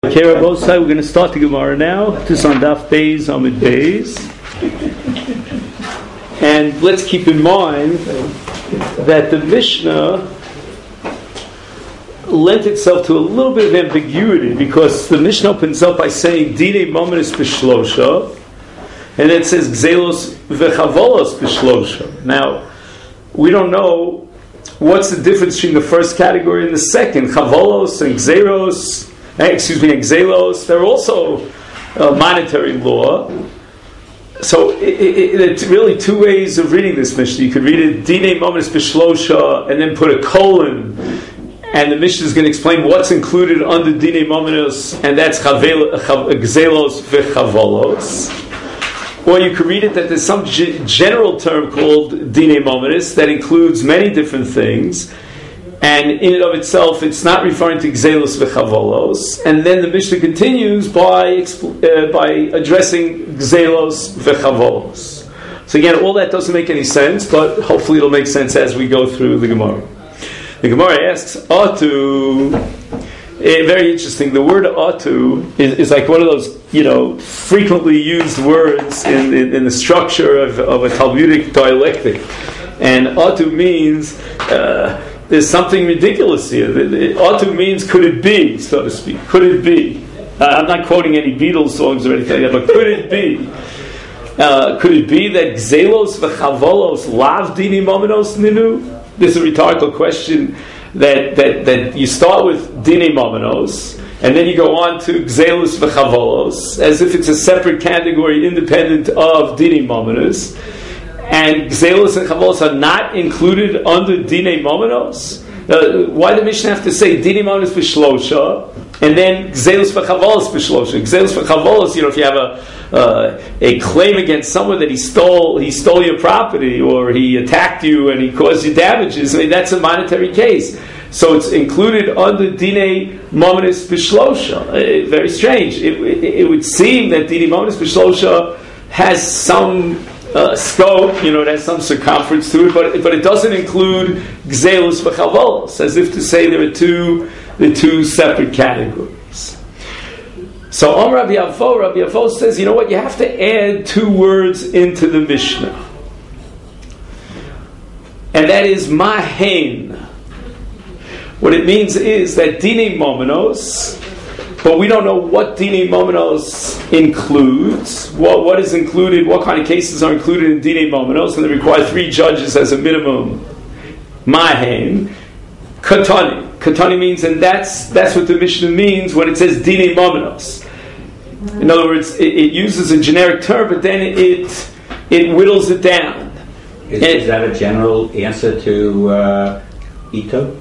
Okay, Rabosai, we're going to start the Gemara now. This is on Daf Beis, Amud Beis. And let's keep in mind that the Mishnah lent itself to a little bit of ambiguity because the Mishnah opens up by saying Dine Momenis B'Shlosha, and it says Gzelos V'Chavolos B'Shlosha. Now, we don't know what's the difference between the first category and the second. Chavolos and Gzeros, Gzelos, they're also monetary law. So it's really two ways of reading this Mishnah. You could read it Dine Momenis B'Shlosha and then put a colon, and the Mishnah is going to explain what's included under Dine Momenis, and that's Gzelos V'Chavolos. Or you could read it that there's some general term called Dine Momenis that includes many different things, and in and of itself it's not referring to Gzelos V'Chavolos. And then the Mishnah continues by addressing Gzelos V'Chavolos. So again, all that doesn't make any sense, but hopefully it'll make sense as we go through the Gemara. The Gemara asks, Atu, very interesting, the word Atu is like one of those, frequently used words in the structure of a Talmudic dialectic. And Atu means, there's something ridiculous here. Atu means, could it be, so to speak? Could it be? I'm not quoting any Beatles songs or anything like that, but could it be? Could it be that Gzelos V'Chavolos Lav Dini Momenos Ninu? This is a rhetorical question that you start with Dini Momenos, and then you go on to Gzelos V'Chavolos, as if it's a separate category independent of Dini Momenos. And Gzelos and Chavolos are not included under Dine Momenos. Why the Mishnah have to say Dine Momenos B'Shlosha and then Gzelos v'Chavolos B'Shlosha? Gzelos v'Chavolos, if you have a claim against someone that he stole your property, or he attacked you and he caused you damages, that's a monetary case. So it's included under Dine Momenos B'Shlosha. Very strange. It would seem that Dine Momenos B'Shlosha has some scope, it has some circumference to it, but it doesn't include Gzelos v'Chavolos, as if to say there are two separate categories. So Rabbi Yavo says, you have to add two words into the Mishnah, and that is Mahen. What it means is that Dine Momenos, but we don't know what Dine Momenos includes. What is included? What kind of cases are included in Dine Momenos? And they require 3 judges as a minimum. Mahen, Katani. Katani means, and that's what the Mishnah means when it says Dine Momenos. In other words, it uses a generic term, but then it whittles it down. Is that a general answer to Ito?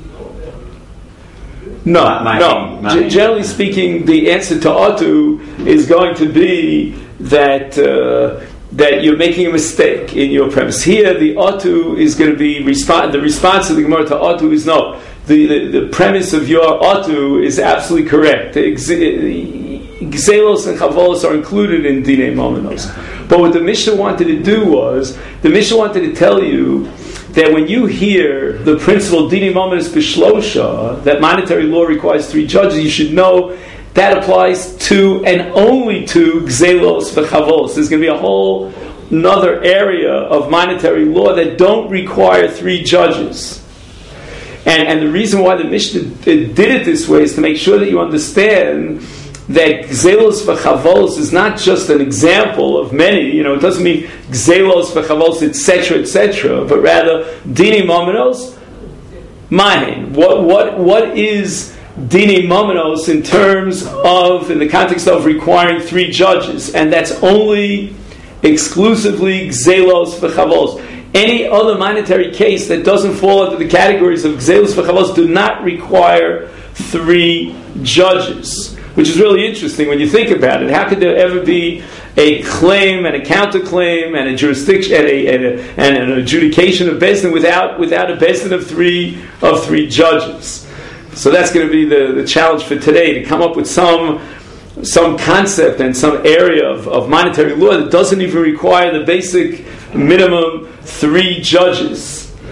No. Generally speaking, the answer to Atu is going to be that you're making a mistake in your premise. Here, the Atu is going to be the response of the Gemara to Atu is no. The premise of your Atu is absolutely correct. Gzelos and Chavolos are included in Dine Momenos. But what the Mishnah wanted to do was, the Mishnah wanted to tell you that when you hear the principle Dine Momenos B'Shlosha, that monetary law requires 3 judges, you should know that applies to and only to Gzelos v'Chavolos. There's going to be a whole another area of monetary law that don't require 3 judges. And the reason why the Mishnah did it this way is to make sure that you understand that Gzelos v'Chavolos is not just an example of many. It doesn't mean Gzelos v'Chavolos, etc., but rather Dine Momenos, Mahen. What is Dine Momenos in the context of requiring 3 judges? And that's only exclusively Gzelos v'Chavolos. Any other monetary case that doesn't fall under the categories of Gzelos v'Chavolos do not require 3 judges. Which is really interesting when you think about it. How could there ever be a claim and a counterclaim and a jurisdiction and an adjudication of Beis Din without a Beis Din of three judges? So that's going to be the challenge for today, to come up with some concept and some area of monetary law that doesn't even require the basic minimum 3 judges.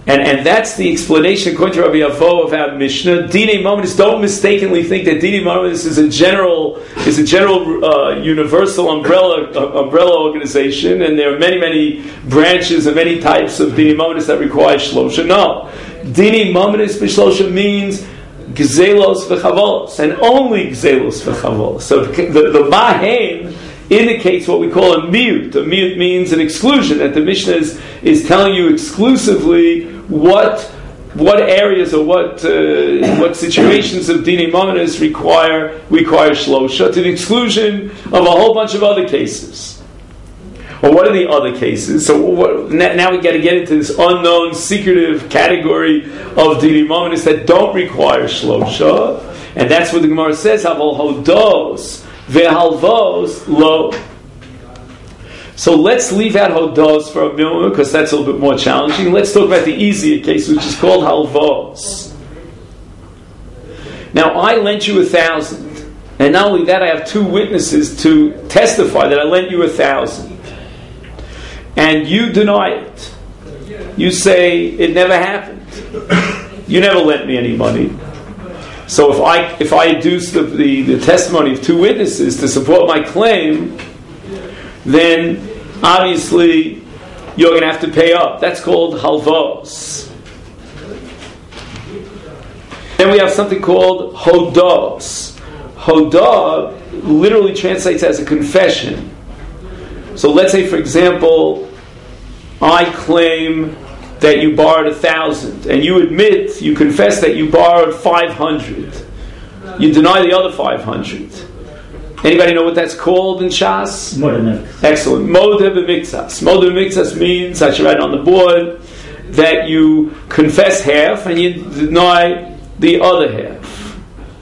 And that's the explanation, according to Rabbi Avo, of our Mishnah. Dinei Mamonis, don't mistakenly think that Dinei Mamonis is a general universal umbrella organization, and there are many branches and many types of Dinei Mamonis that require Shlosha. No. Dinei Mamonis b'Shlosha means Gzelos v'Chavolos, and only Gzelos v'Chavolos. So the Mahen indicates what we call a miut. A miut means an exclusion, that the Mishnah is telling you exclusively what areas or what situations of Dinei Mamonis require Shlosha, to the exclusion of a whole bunch of other cases. Well, what are the other cases? So now we got to get into this unknown, secretive category of Dinei Mamonis that don't require Shlosha, and that's what the Gemara says, Haval Hodos ve'halvos lo. So let's leave out Hodos for a moment, because that's a little bit more challenging. Let's talk about the easier case, which is called halvos. Now, I lent you 1,000, and not only that, I have 2 witnesses to testify that I lent you 1,000, and you deny it. You say it never happened. You never lent me any money. So if I adduce the testimony of 2 witnesses to support my claim, then obviously you're going to have to pay up. That's called halvos. Then we have something called hodos. Hodah literally translates as a confession. So let's say, for example, I claim that you borrowed 1,000, and you confess that you borrowed 500. You deny the other 500. Anybody know what that's called in Shas? Modeh. Excellent. Modeh b'miktzas. Modeh b'miktzas means, I should write on the board, that you confess half and you deny the other half.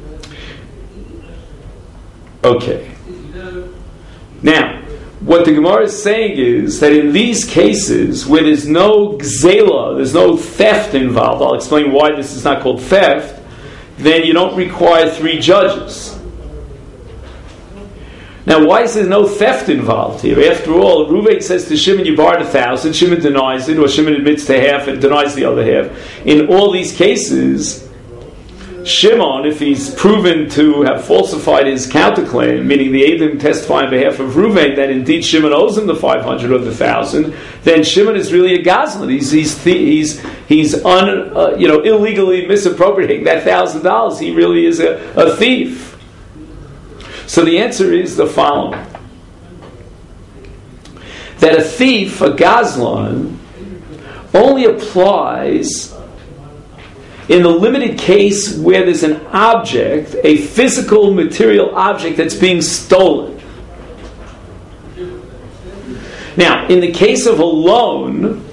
Okay. Now, what the Gemara is saying is that in these cases where there's no gzela, there's no theft involved, I'll explain why this is not called theft, then you don't require 3 judges. Now, why is there no theft involved here? After all, Reuven says to Shimon, you borrowed 1,000, Shimon denies it, or Shimon admits to half and denies the other half. In all these cases, Shimon, if he's proven to have falsified his counterclaim, meaning the Eidim testify on behalf of Reuven that indeed Shimon owes him the 500 or the 1,000, then Shimon is really a gazlan. He's illegally misappropriating that $1,000. He really is a thief. So the answer is the following: that a thief, a gazlan, only applies in the limited case where there's an object, a physical material object that's being stolen. Now, in the case of a loan,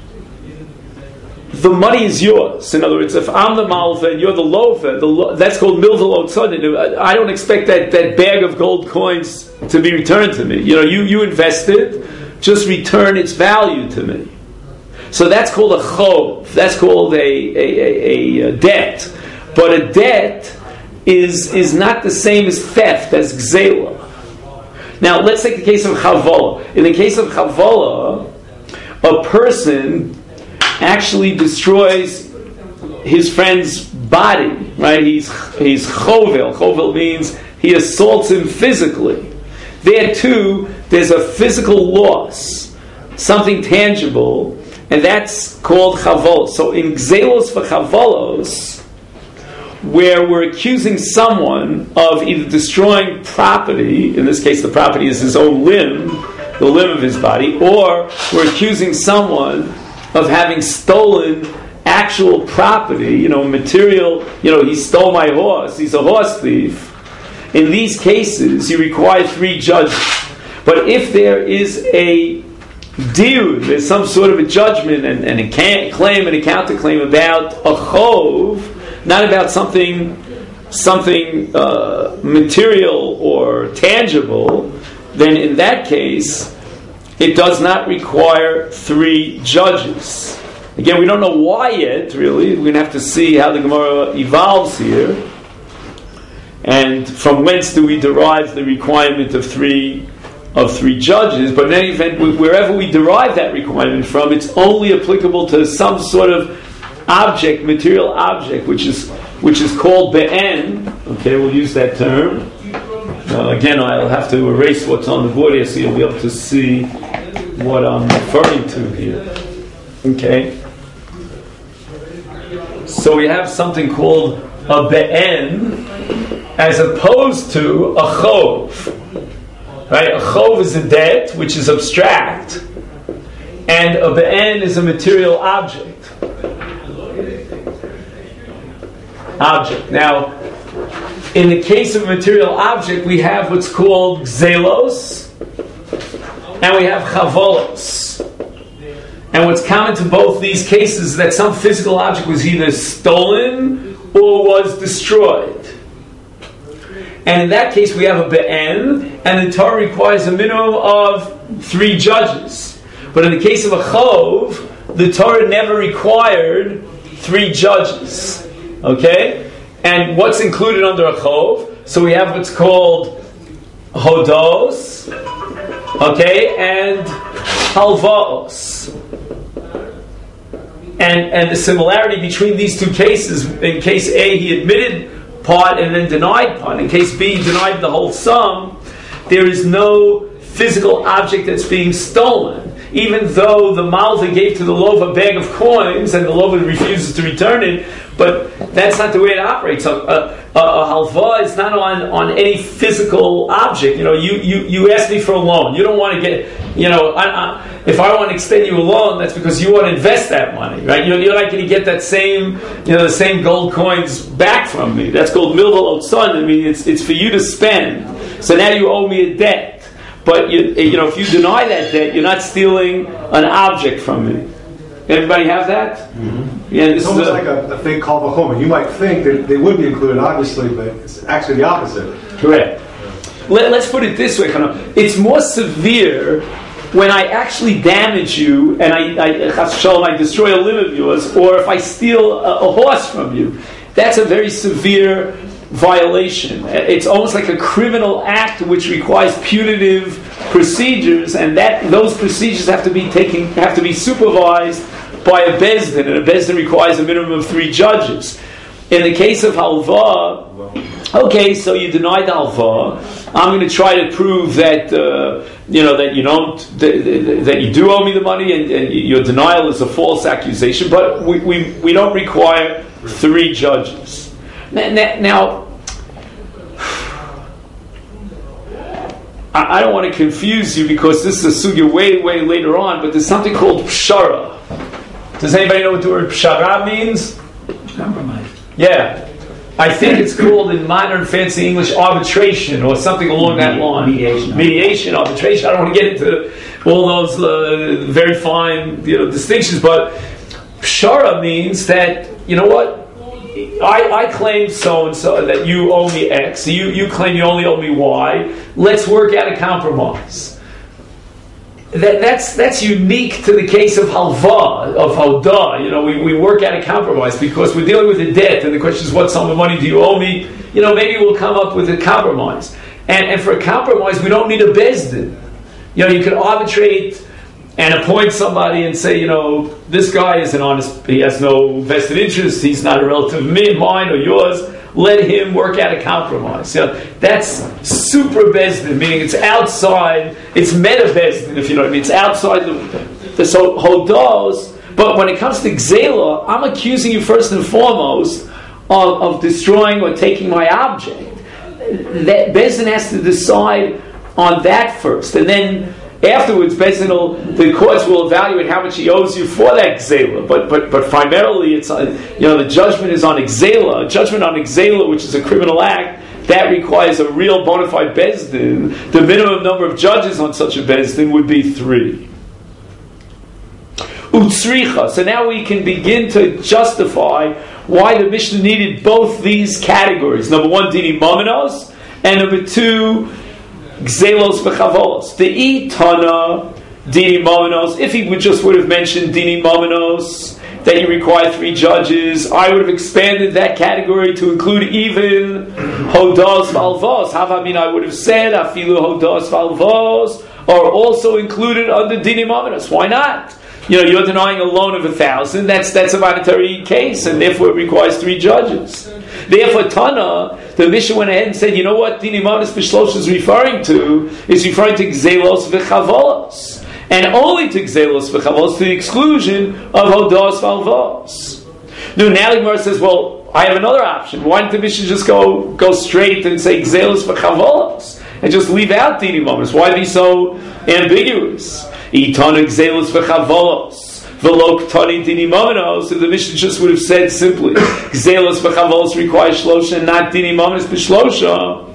the money is yours. In other words, if I'm the malva and you're the loafer, that's called milvel otzadin. I don't expect that bag of gold coins to be returned to me. You invested, just return its value to me. So that's called a chov. That's called a debt. But a debt is not the same as theft, as gzela. Now, let's take the case of chavola. In the case of chavola, a person actually destroys his friend's body, right? He's chovel. Chovel means he assaults him physically. There too, there's a physical loss, something tangible, and that's called chavol. So in gzelos for chavolos, where we're accusing someone of either destroying property, in this case the property is his own limb, the limb of his body, or we're accusing someone of having stolen actual property, material, he stole my horse, he's a horse thief. In these cases, you require 3 judges. But if there is a diud, there's some sort of a judgment and a claim and a counterclaim about a chov, not about something material or tangible, then in that case, it does not require 3 judges. Again, we don't know why yet, really. We're going to have to see how the Gemara evolves here. And from whence do we derive the requirement of 3 of 3 judges. But in any event, wherever we derive that requirement from, it's only applicable to some sort of object, material object, which is called be'en. Okay, we'll use that term. Again, I'll have to erase what's on the board here so you'll be able to see what I'm referring to here. Okay. So we have something called a be'en as opposed to a chov. Right? A chov is a debt, which is abstract, and a be'en is a material object. Now, in the case of a material object, we have what's called gzelos, and we have chavolos. And what's common to both these cases is that some physical object was either stolen or was destroyed. And in that case, we have a be'en, and the Torah requires a minimum of 3 judges. But in the case of a chov, the Torah never required 3 judges. Okay? And what's included under a chov? So we have what's called hodos, okay, and halvaos. And the similarity between these 2 cases, in case A, he admitted part and then denied part. In case B, he denied the whole sum. There is no physical object that's being stolen. Even though the Malva gave to the Lov a bag of coins and the Lov refuses to return it, but that's not the way it operates. A halva is not on any physical object. You asked me for a loan. You don't want to get, if I want to extend you a loan, that's because you want to invest that money, right? You're not going to get that same, the same gold coins back from me. That's called milval otzon. I mean, it's for you to spend. So now you owe me a debt. But if you deny that debt, you're not stealing an object from me. Everybody have that? Mm-hmm. Yeah, it's almost like a fake kal v'chomer. You might think that they would be included, obviously, but it's actually the opposite. Correct. Let's put it this way. It's more severe when I actually damage you and I destroy a limb of yours, or if I steal a horse from you. That's a very severe violation. It's almost like a criminal act which requires punitive procedures, and those procedures have to be supervised by a bezdin, and a bezdin requires a minimum of 3 judges. In the case of halva, okay, so you denied the halva. I'm going to try to prove that that you don't that you do owe me the money, and your denial is a false accusation. But we don't require 3 judges. Now, I don't want to confuse you because this is a sugya way later on. But there's something called pshara. Does anybody know what the word pshara means? Compromise. Yeah. I think it's called in modern fancy English arbitration or something along that line. Mediation, arbitration. I don't want to get into all those very fine distinctions, but pshara means that, I claim so-and-so that you owe me X. You claim you only owe me Y. Let's work out a compromise. That's unique to the case of halva, of hoda. We work out a compromise because we're dealing with a debt, and the question is, what sum of money do you owe me? Maybe we'll come up with a compromise. And for a compromise, we don't need a bezdin. You could arbitrate and appoint somebody and say, this guy isn't honest, he has no vested interest, he's not a relative of mine or yours, let him work out a compromise. That's super bezdin, meaning it's outside, it's meta bezdin, if you know what I mean, it's outside the so hodos, but when it comes to gzela, I'm accusing you first and foremost of destroying or taking my object. That bezdin has to decide on that first, and then afterwards, the courts will evaluate how much he owes you for that gzela. But primarily, it's the judgment is on gzela. A judgment on gzela, which is a criminal act, that requires a real bona fide bezdin. The minimum number of judges on such a bezdin would be 3. Utsricha. So now we can begin to justify why the Mishnah needed both these categories. Number 1, dini momenos, and number 2, gzelos v'chavolos. The itana dini momenos. If he would have mentioned dini momenos, that you require 3 judges, I would have expanded that category to include even hodas valvos. I would have said afilu hodas valvos are also included under dinim aminos. Why not? You're denying a loan of 1,000. That's a monetary case, and therefore it requires 3 judges. Therefore, Tana, the Mishnah went ahead and said, you know what dinim aminos b'shlosh is referring to? Is referring to gzelos v'chavolos. And only to gzelos v'chavolos, to the exclusion of hodas valvos. Now the Gemara says, well, I have another option. Why didn't the Mishnah just go straight and say gzelos v'chavolos and just leave out dinim aminos? Why be so ambiguous? Itana gzelos v'chavolos. V'lo ktani dinim aminos. So the Mishnah just would have said simply, gzelos v'chavolos require shlosha and not dinim aminos b'shlosha.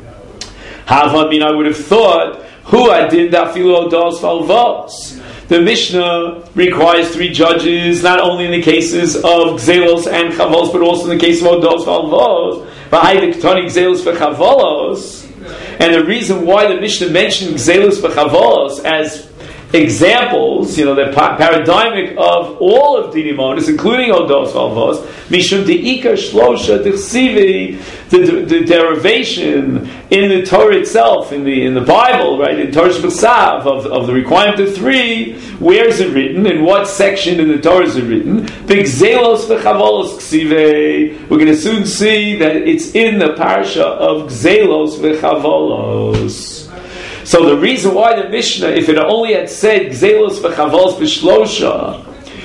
I would have thought, who I did afilu hodas valvos. The Mishnah requires 3 judges, not only in the cases of gzelos and chavolos, but also in the case of hodas valvos. V'hai v'ktani gzelos v'chavolos. And the reason why the Mishnah mentioned gzelos v'chavolos as examples, the paradigmic of all of dinim aminos, including hodas valvos, mishum deikar shlosha dechsivi, the derivation in the Torah itself, in the Bible, right, in Torah Shebetzav, of the requirement of 3. Where is it written? In what section in the Torah is it written? B'gzelos v'chavolos ksive. We're going to soon see that it's in the parsha of gzelos v'chavolos. So the reason why the Mishnah, if it only had said gzelos v'chavolos b'shlosha,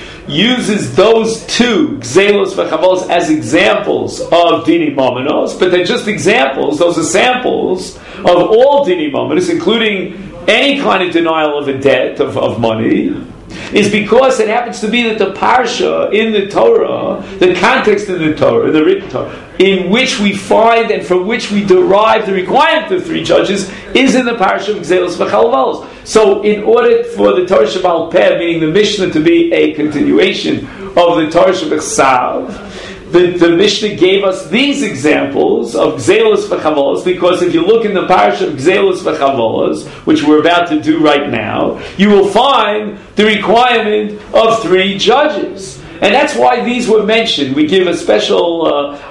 uses those 2 gzelos v'chavolos as examples of dinim aminos, but they're just examples. Those are samples of all dinim aminos, including any kind of denial of a debt of money, is because it happens to be that the parsha in the Torah, the context in the Torah, in the written Torah, in which we find and from which we derive the requirement of 3 judges, is in the parsha of gzelos v'chavolos. So in order for the Torah Shebaal Peh, meaning the Mishnah, to be a continuation of the Torah Shebechsav, the Mishnah gave us these examples of gzelos v'chavolos, because if you look in the parsha of gzelos v'chavolos, which we're about to do right now, you will find the requirement of 3 judges. And that's why these were mentioned. We give a special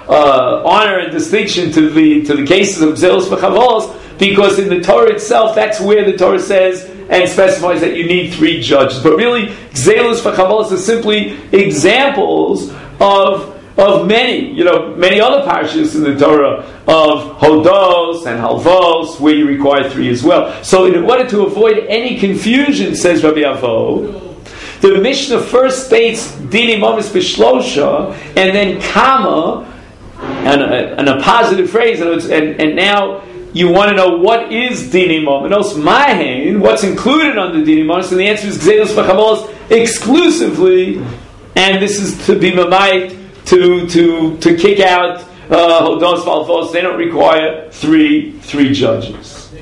honor and distinction to the cases of gzelos v'chavolos, because in the Torah itself, that's where the Torah says and specifies that you need 3 judges. But really, gzelos v'chavolos are simply examples of many other parshas in the Torah of hodos and halvos, where you require 3 as well. So in order to avoid any confusion, says Rabbi Avo, the Mishnah first states dinim aminos b'shlosha, and then comma, and a positive phrase, and now you want to know what is dinim aminos, mahen, what's included under dinim aminos, and the answer is gzelos v'chavolos exclusively, and this is to be mamayit, to kick out hodas valvos. They don't require three judges.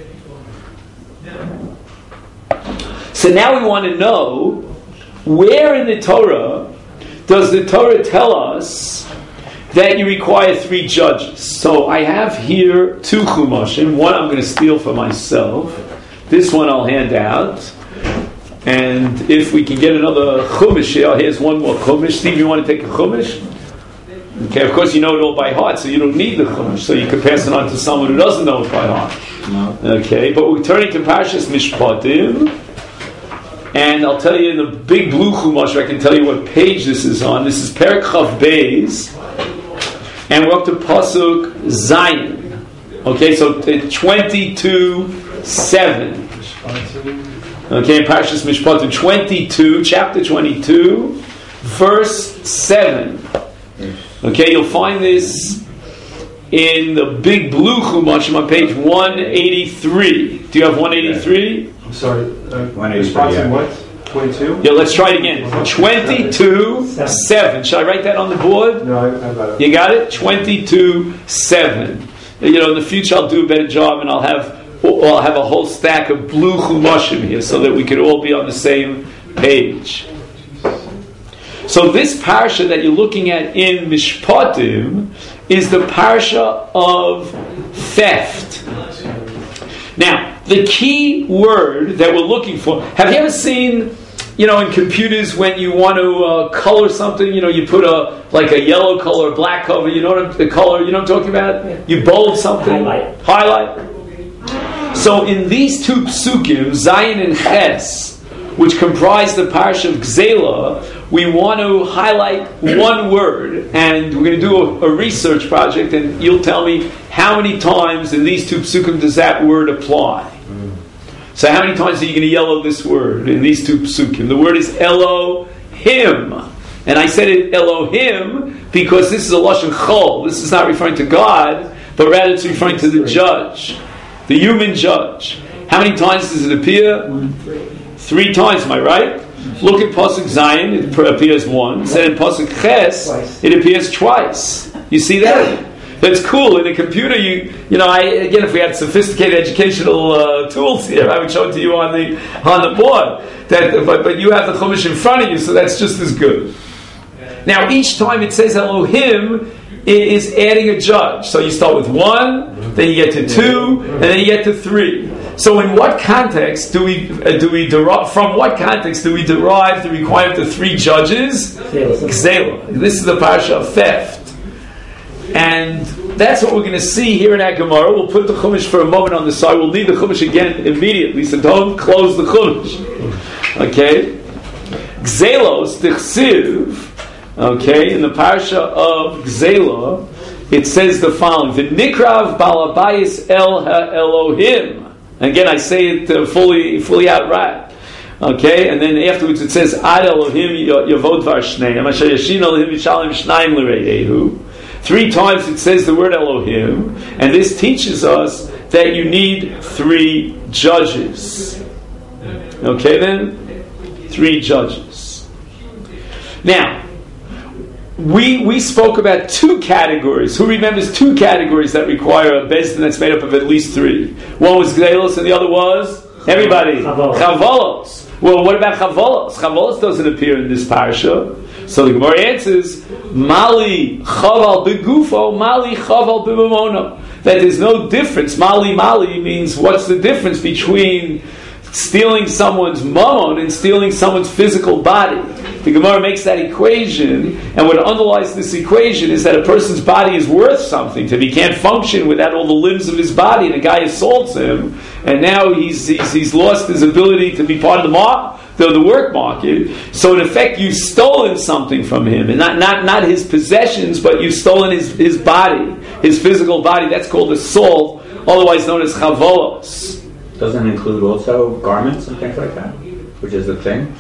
So now we want to know, where in the Torah does the Torah tell us that you require 3 judges? So I have here 2 chumashim. One I'm going to steal for myself. This one I'll hand out. And if we can get another chumash here, here's one more chumash. Steve, you want to take a chumash? Okay, of course you know it all by heart, so you don't need the chumash. So you can pass it on to someone who doesn't know it by heart. No. Okay, but we're turning to Parshas Mishpatim. And I'll tell you in the big blue chumash, I can tell you what page this is on. This is Perek Chav Beis, and we're up to Pasuk Zayin. Okay, so 22:7. Okay, Parshas Mishpatim 22, chapter 22, verse 7. Okay, you'll find this in the big blue chumash on page 183. Do you have 183? I'm sorry. 183. Yeah. What? 22? Yeah, let's try it again. 22:7. Should I write that on the board? No, I got it. You got it? 22:7. In the future I'll do a better job, and I'll have a whole stack of blue chumashim here, so that we could all be on the same page. So this parsha that you're looking at in Mishpatim is the parsha of theft. Now, the key word that we're looking for, have you ever seen in computers, when you want to color something, you put a yellow color, black color. You know what the color? You know what I'm talking about? You bold something, highlight. So in these two psukim, Zayin and Ches, which comprise the parsha of Gzela, we want to highlight one word, and we're going to do a research project, and you'll tell me how many times in these two psukim does that word apply. So how many times are you going to yellow this word in these two psukim? The word is Elohim. And I said it Elohim because this is a Lashon Chol. This is not referring to God, but rather it's referring to the judge, the human judge. How many times does it appear? 3 times, am I right? Look at Pasuk Zayin, it appears once. And in Pasuk Ches, it appears twice. You see that? That's cool. In a computer, again, if we had sophisticated educational tools here, I would show it to you on the board. But you have the Chumash in front of you, so that's just as good. Now, each time it says Elohim, it is adding a judge. So you start with 1, then you get to 2, and then you get to 3. So in what context do we derive? From what context do we derive the requirement of 3 judges? Gzela. This is the parsha of theft. And that's what we're going to see here in our Gemara. We'll put the Chumash for a moment on the side. We'll need the Chumash again immediately, so don't close the Chumash. Okay? Gzelos, Tichsiv, okay, in the parsha of Gzela, it says the following: V'nikrav balabayis el ha-Elohim. Again, I say it fully outright. Okay, and then afterwards it says Ad Elohim yavod var shneim asher yashin Elohim yishalim shnayim l'reihu. 3 times it says the word Elohim, and this teaches us that you need 3 judges. Okay then? 3 judges. Now, we spoke about 2 categories. Who remembers 2 categories that require a bezdin that's made up of at least 3? One was Gzelos and the other was? Everybody. Chavolos. Well, what about Chavolos? Chavolos doesn't appear in this parasha. So the Gemara answers, Mali chaval begufo, Mali chaval b'mamono. That there's no difference. Mali means what's the difference between stealing someone's mammon and stealing someone's physical body. The Gemara makes that equation, and what underlies this equation is that a person's body is worth something. If he can't function without all the limbs of his body, and a guy assaults him, and now he's lost his ability to be part of the work market. So in effect, you've stolen something from him, and not his possessions, but you've stolen his body, his physical body. That's called assault, otherwise known as chavolos. Doesn't it include also garments and things like that, which is the thing?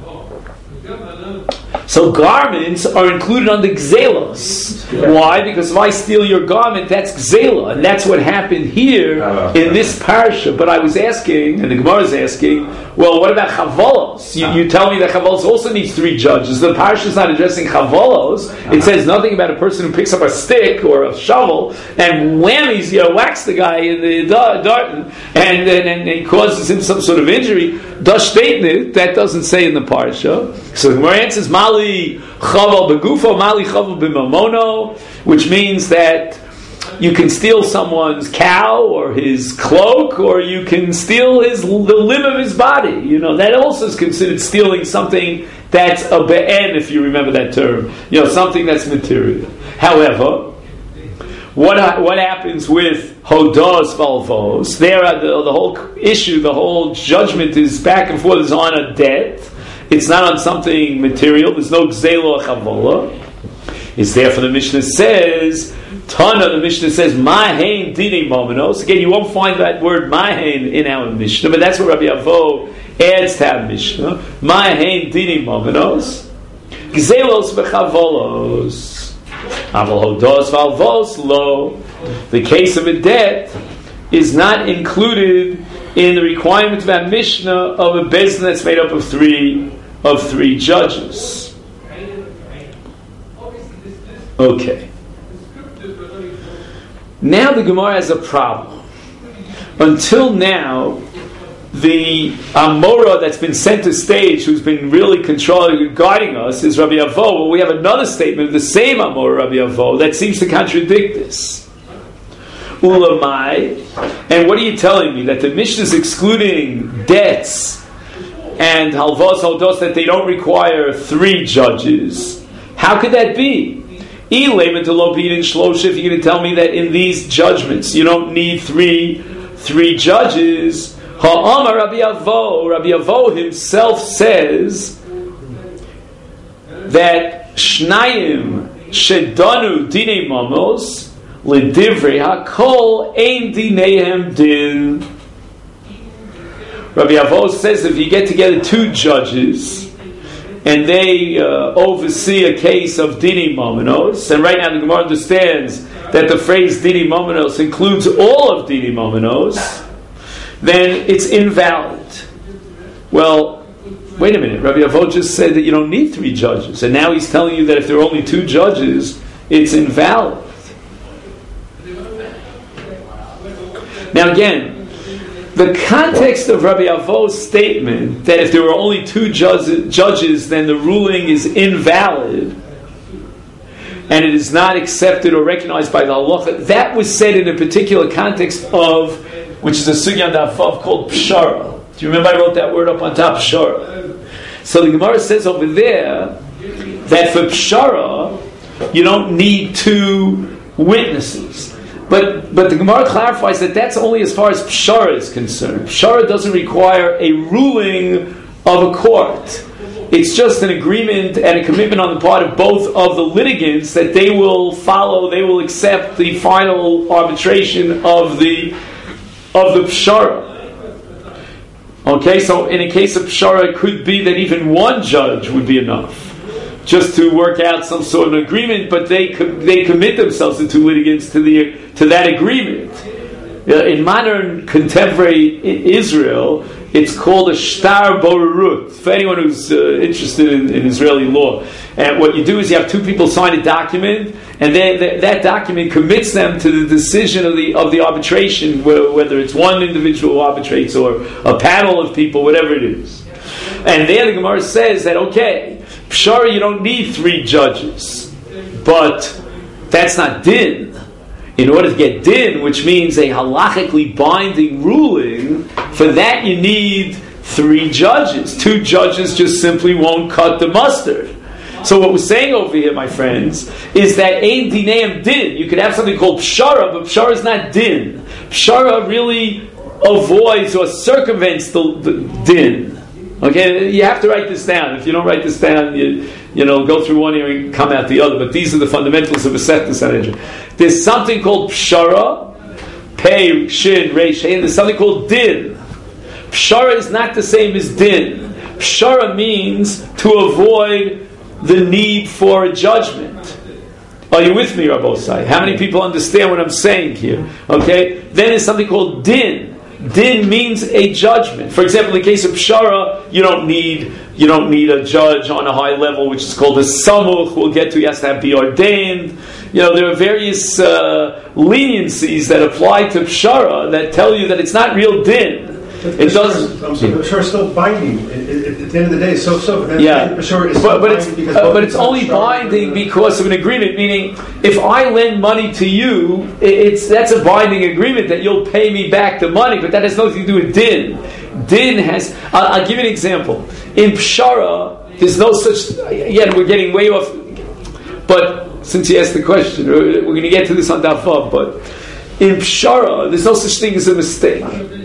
So garments are included under Gzelos. Why? Because if I steal your garment, that's Gzela, and that's what happened here in this parsha. But I was asking, and the Gemara is asking, well, what about Chavolos? You tell me that Chavolos also needs 3 judges. The parsha is not addressing Chavolos. It says nothing about a person who picks up a stick or a shovel and whammies, whacks the guy in the dart and causes him some sort of injury. That doesn't say in the parsha. So the Gemara answers, Mali chaval begufo, Mali chaval b'mamono, which means that you can steal someone's cow or his cloak, or you can steal the limb of his body. That also is considered stealing something that's a be'en, if you remember that term. Something that's material. However, what happens with hodos valvos? There, the whole issue, the whole judgment is back and forth. Is on a debt. It's not on something material. There's no gzelo chavola. It's therefore the Mishnah says, Tana, the Mishnah says, Mahain dini momenos. Again, you won't find that word Mahain in our Mishnah, but that's what Rabbi Avo adds to our Mishnah. Mahain dini momenos. Gzelos v'chavolos. Aval hodos valvos lo. The case of a debt is not included in the requirement of our Mishnah of a bezdin that's made up of three judges. Okay. Now the Gemara has a problem. Until now, the Amora that's been sent to stage, who's been really controlling, guiding us, is Rabbi Avo. Well, we have another statement of the same Amora, Rabbi Avo, that seems to contradict this. Ulamai. And what are you telling me? That the Mishnah is excluding debts and halvos hodos that they don't require 3 judges. How could that be? If you're going to tell me that in these judgments you don't need three judges, Ha'amar Rabbi Avo himself says that Shnayim Shedanu Dine Mamos L'Divrei HaKol Ein Dinehem Din. Rabbi Avo says if you get together 2 judges and they oversee a case of Dini Momenos, and right now the Gemara understands that the phrase Dini Momenos includes all of Dini Momenos, then it's invalid. Well, wait a minute, Rabbi Avo just said that you don't need 3 judges, and now he's telling you that if there are only 2 judges, it's invalid. Now again, the context of Rabbi Avo's statement that if there were only 2 judges, then the ruling is invalid and it is not accepted or recognized by the halacha, that was said in a particular context of, which is a sugya on the Avav called pshara. Do you remember I wrote that word up on top, pshara? So the Gemara says over there that for pshara you don't need 2 witnesses. But the Gemara clarifies that that's only as far as pshara is concerned. Pshara doesn't require a ruling of a court. It's just an agreement and a commitment on the part of both of the litigants that they will follow, they will accept the final arbitration of the pshara. Okay, so in a case of pshara, it could be that even 1 judge would be enough just to work out some sort of agreement, but they commit themselves, the 2 litigants, to that agreement. In modern contemporary Israel, it's called a shtar borurut. For anyone who's interested in Israeli law, and what you do is you have 2 people sign a document, and then that document commits them to the decision of the arbitration, whether it's one individual who arbitrates or a panel of people, whatever it is. And there the Gemara says that okay, pshara you don't need 3 judges, but that's not din. In order to get din, which means a halachically binding ruling, for that you need 3 judges. 2 judges just simply won't cut the mustard. So what we're saying over here, my friends, is that ein dineim din. You could have something called pshara, but pshara is not din. Pshara really avoids or circumvents the din. Okay, you have to write this down. If you don't write this down, you go through one ear and come out the other. But these are the fundamentals of a Masechta Sanhedrin. There's something called pshara, pei, shin, reish, and there's something called din. Pshara is not the same as din. Pshara means to avoid the need for a judgment. Are you with me, Rabbosai? How many people understand what I'm saying here? Okay, then there's something called din. Din means a judgment. For example, in the case of pshara, you don't need a judge on a high level, which is called a samuch. We'll get to. He has to be ordained. There are various leniencies that apply to pshara that tell you that it's not real din. It doesn't. Pshara is still binding at the end of the day. So yeah, pshara is but it's only binding because of an agreement. Meaning, if I lend money to you, that's a binding agreement that you'll pay me back the money. But that has nothing to do with din. Din has. I'll give you an example. In pshara, there's no such. Again, we're getting way off. But since you asked the question, we're going to get to this on Daf Vav. But in pshara, there's no such thing as a mistake.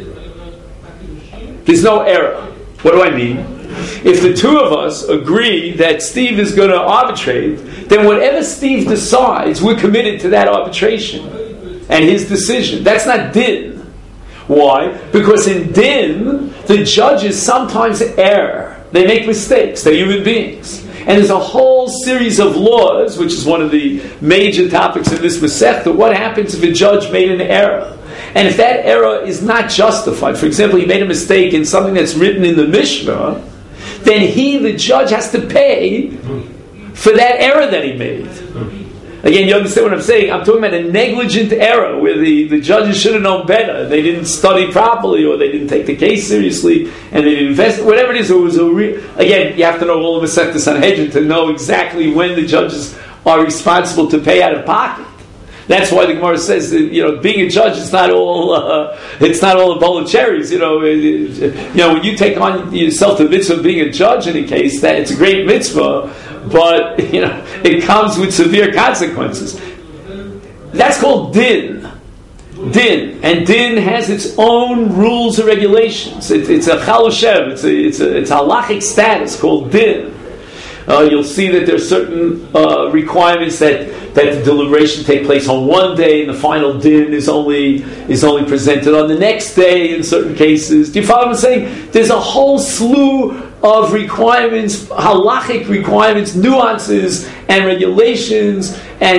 There's no error. What do I mean? If the 2 of us agree that Steve is going to arbitrate, then whatever Steve decides, we're committed to that arbitration and his decision. That's not din. Why? Because in din, the judges sometimes err. They make mistakes. They're human beings. And there's a whole series of laws, which is one of the major topics in this Masechta. What happens if a judge made an error? And if that error is not justified, for example, he made a mistake in something that's written in the Mishnah, then he, the judge, has to pay for that error that he made. Again, you understand what I'm saying? I'm talking about a negligent error where the judges should have known better. They didn't study properly, or they didn't take the case seriously, and they didn't invest. Whatever it is, it was again, you have to know all of Masechta Sanhedrin to know exactly when the judges are responsible to pay out of pocket. That's why the Gemara says that, being a judge is not all it's not all a bowl of cherries. When you take on yourself the mitzvah of being a judge in a case, that it's a great mitzvah, but it comes with severe consequences. That's called din. Din, and din has its own rules and regulations. It's a chaloshev. It's a halachic status called din. You'll see that there are certain requirements that the deliberation take place on one day, and the final din is only presented on the next day in certain cases. Do you follow what I'm saying? There's a whole slew of requirements, halachic requirements, nuances, and regulations,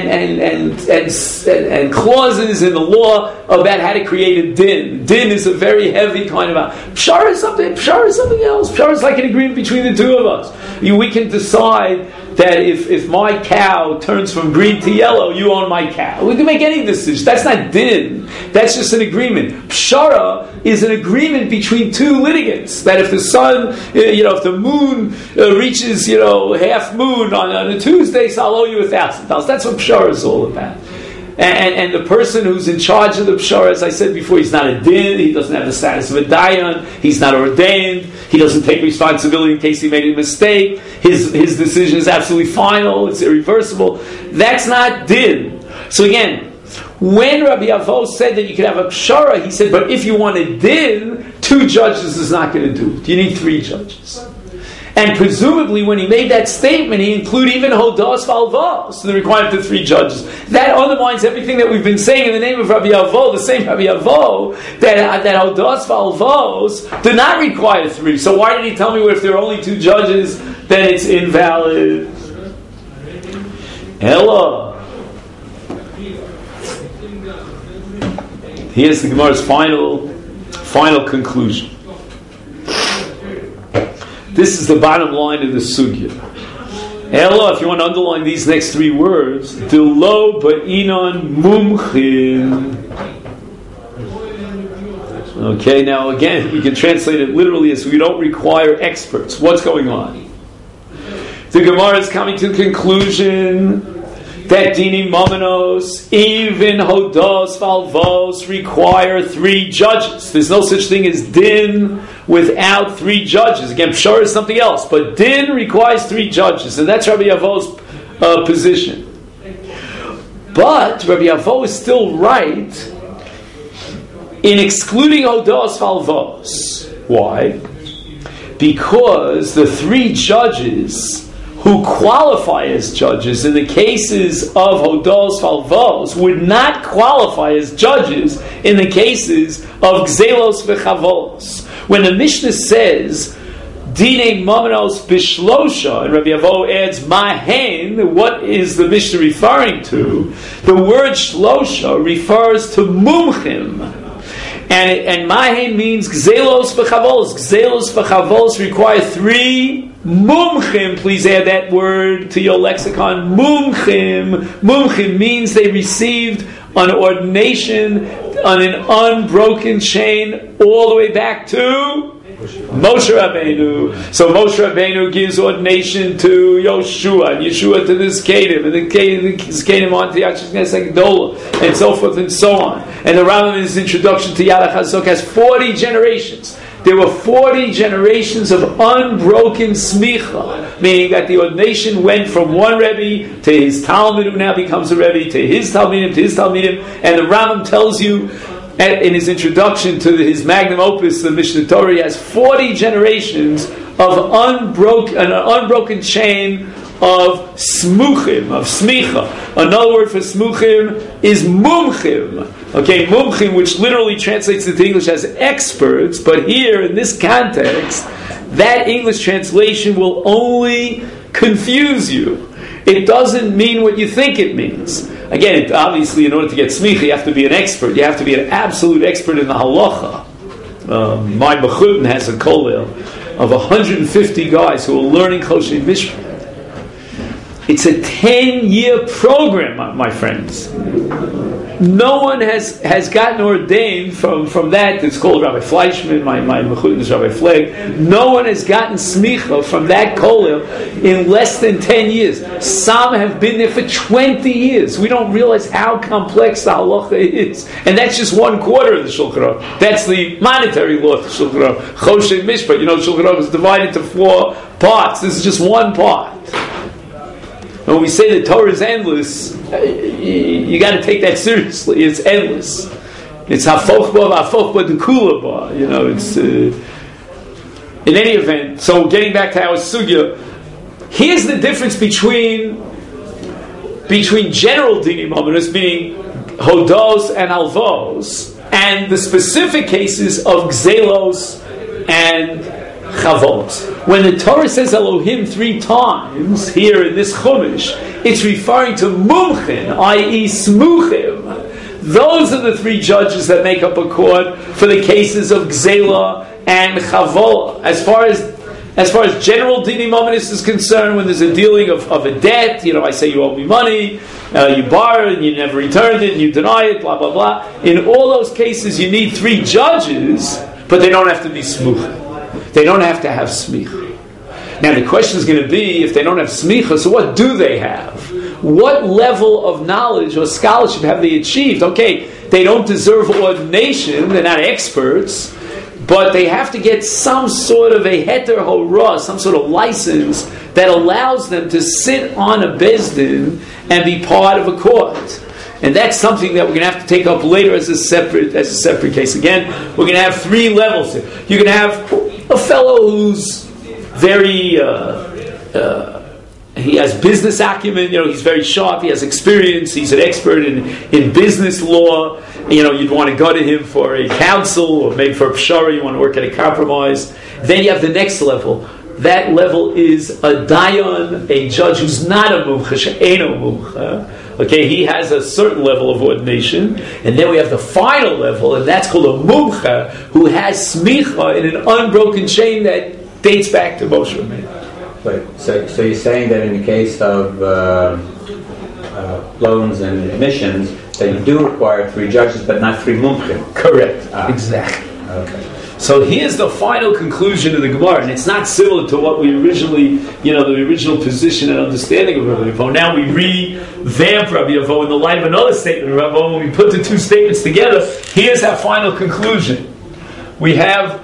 and clauses in the law about how to create a din. Din is a very heavy kind of pshara is something else. Pshara is like an agreement between the two of us. We can decide that if my cow turns from green to yellow, you own my cow. We can make any decision. That's not din. That's just an agreement. Pshara is an agreement between two litigants. That if the sun, if the moon reaches, half moon on a Tuesday, so I'll owe you $1,000. That's what pshara is all about. And the person who's in charge of the pshara, as I said before, he's not a din, he doesn't have the status of a dayan, he's not ordained, he doesn't take responsibility in case he made a mistake, his decision is absolutely final, it's irreversible. That's not din. So again, when Rabbi Avo said that you could have a pshara, he said, but if you want a din, 2 judges is not going to do it. You need 3 judges. And presumably, when he made that statement, he included even hodas valvos, the requirement of 3 judges. That undermines everything that we've been saying in the name of Rabbi Avo, the same Rabbi Avo, that hodas valvos do not require 3. So why did he tell me if there are only 2 judges, then it's invalid? Ella. Here's the Gemara's final conclusion. This is the bottom line of the sugya. Ella, if you want to underline these next 3 words, Delo ba'inon mumchin. Okay, now again, we can translate it literally as we don't require experts. What's going on? The Gemara is coming to the conclusion that dini momenos, even hodos valvos, require 3 judges. There's no such thing as din without 3 judges. Again, pshara is something else, but din requires 3 judges, and that's Rabbi Avo's position. But Rabbi Avo is still right in excluding hodos valvos. Why? Because the 3 judges who qualify as judges in the cases of hodos valvos would not qualify as judges in the cases of gzelos v'chavolos. When the Mishnah says dine momenos bishlosha, and Rabbi Avo adds mahen, what is the Mishnah referring to? The word shlosha refers to mumchim. And mahen means gzelos v'chavolos. Gzelos v'chavolos require 3 mumchim. Please add that word to your lexicon. Mumchim. Mumchim means they received an ordination on an unbroken chain all the way back to Moshe Rabbeinu. So Moshe Rabbeinu gives ordination to Yoshua, and Yeshua to the Zkedim, and the Zkedim on to the Yachid Knesset Gedolah, and so forth and so on. And the Rambam in his introduction to Yad HaChazok has 40 generations. There were 40 generations of unbroken smicha, meaning that the ordination went from one Rebbe to his Talmud, who now becomes a Rebbe, to his Talmidim, and the Rambam tells you in his introduction to his magnum opus, the Mishnah Torah, he has 40 generations of an unbroken chain of smuchim, of smicha. Another word for smuchim is mumchim. Okay, mumchim, which literally translates into English as experts, but here in this context, that English translation will only confuse you. It doesn't mean what you think it means. Again, obviously, in order to get smicha, you have to be an expert. You have to be an absolute expert in the halacha. My Bechuten has a kollel of 150 guys who are learning Choshen Mishpat. It's a 10-year program, my friends. No one has gotten ordained from that. It's called Rabbi Fleischman, my mechutin is Rabbi Flegg. No one has gotten smicha from that kollel in less than 10 years. Some have been there for 20 years. We don't realize how complex the halacha is. And that's just 1/4 of the Shulchan Aruch. That's the monetary law of the Shulchan Aruch. Choshen Mishpat. You know, the Shulchan Aruch is divided into 4 parts. This is just one part. When we say the Torah is endless, you got to take that seriously. It's endless. It's hafochba dekula. You know, it's in any event. So getting back to our sugya, here's the difference between general dinim ominous, meaning hodos and alvos, and the specific cases of gzelos and chavot. When the Torah says Elohim 3 times here in this Chumash, it's referring to mumchin, i.e. smuchim. Those are the 3 judges that make up a court for the cases of gzela and chavola. As far as general dinim ominous is concerned, when there's a dealing of a debt, you know, I say you owe me money, you borrowed and you never returned it, and you deny it, blah blah blah. In all those cases, you need 3 judges, but they don't have to be smuchim. They don't have to have smicha. Now the question is going to be, if they don't have smicha, so what do they have? What level of knowledge or scholarship have they achieved? Okay, they don't deserve ordination, they're not experts, but they have to get some sort of a heter horah, some sort of license that allows them to sit on a bezdin and be part of a court. And that's something that we're going to have to take up later as a separate case. Again, we're going to have 3 levels here. You can have a fellow who's very he has business acumen, you know, he's very sharp, he has experience, he's an expert in business law. You know, you'd want to go to him for a counsel, or maybe for a pshara, you want to work at a compromise. Then you have the next level. That level is a dayan, a judge who's not a mumcha, she'eno mumcha. Okay, he has a certain level of ordination, and then we have the final level, and that's called a mumcha, who has smicha in an unbroken chain that dates back to Moshe Rabbeinu. So you're saying that in the case of loans and admissions, that you do require 3 judges, but not 3 mumchim. Correct. Exactly. Okay. So here's the final conclusion of the Gemara, and it's not similar to what we originally, the original position and understanding of Rabbi Yevo. Now we revamp Rabbi Yevo in the light of another statement of Rabbi Yevo. When we put the 2 statements together, here's our final conclusion. We have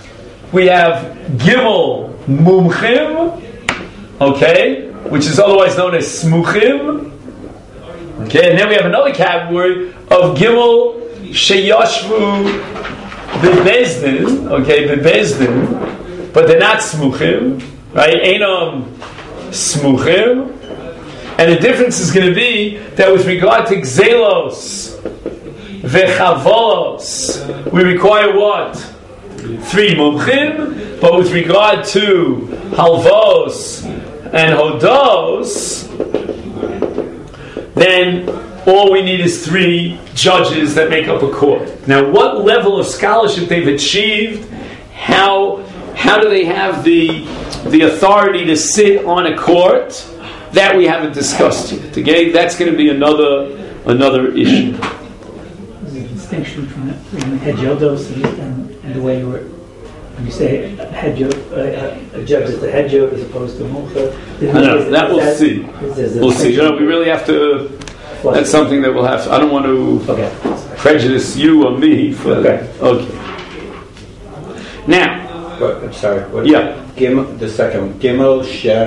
Gimel Mumchim, okay, which is otherwise known as Smuchim, okay, and then we have another category of Gimel Sheyashvu Bebezdin, okay, Bebezdin, but they're not Smuchim, right? Einam Smuchim. And the difference is going to be that with regard to Gzelos Vechavolos, we require what? 3 Mumchim, but with regard to Halvos and Hodos, then all we need is 3 judges that make up a court. Now, what level of scholarship they've achieved, how do they have the authority to sit on a court, that we haven't discussed yet. Okay, that's going to be another issue. There's a distinction from hedjodos and the way you were. When you say a judge is the hedjod as opposed to mulcha. No, that we'll see. We'll see. We really have to. That's something that we'll have. I don't want to prejudice you or me. Okay. Now, I'm sorry. Yeah. Gimel, the second one. Gimel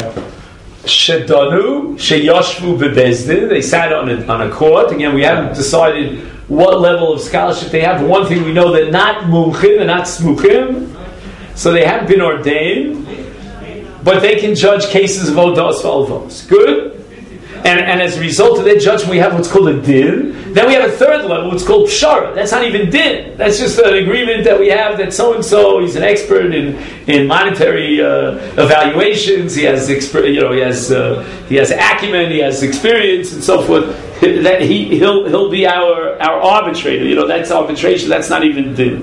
Shedanu Sheyashvu Bebezdin. They sat on a court. Again, we haven't decided what level of scholarship they have. One thing we know, they're not mumchim, they're not smuchim, so they haven't been ordained, but they can judge cases of odos v'alvos. Good. And as a result of their judgment, we have what's called a din. Then we have a third level, what's called pshara. That's not even din. That's just an agreement that we have that so and so, he's an expert in monetary evaluations. He has he has acumen, he has experience, and so forth. That he'll be our arbitrator. That's arbitration. That's not even din.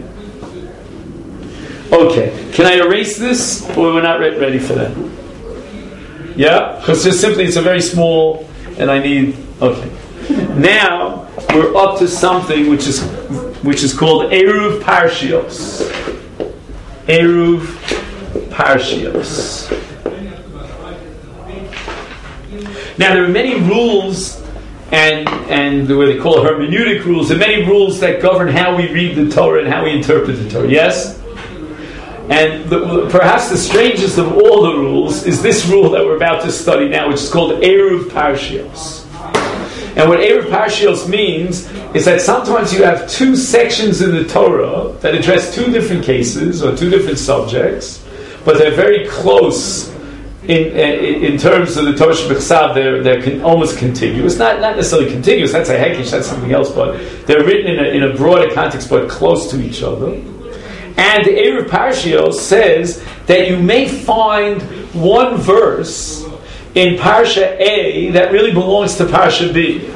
Okay, can I erase this, or we're not ready for that? Yeah, because just simply it's a very small, and I need. Okay. Now we're up to something which is called Eruv Parshios. Eruv Parshios. Now there are many rules, and what they call hermeneutic rules. There are many rules that govern how we read the Torah and how we interpret the Torah. Yes. And perhaps the strangest of all the rules is this rule that we're about to study now, which is called Eruv Parshios. And what Eruv Parshios means is that sometimes you have two sections in the Torah that address two different cases or two different subjects, but they're very close in terms of the Torah Shebechsav. They're almost continuous, not necessarily continuous. That's a hekish, that's something else, but they're written in a broader context, but close to each other. And the Eruv Parshios says that you may find one verse in Parsha A that really belongs to Parsha B.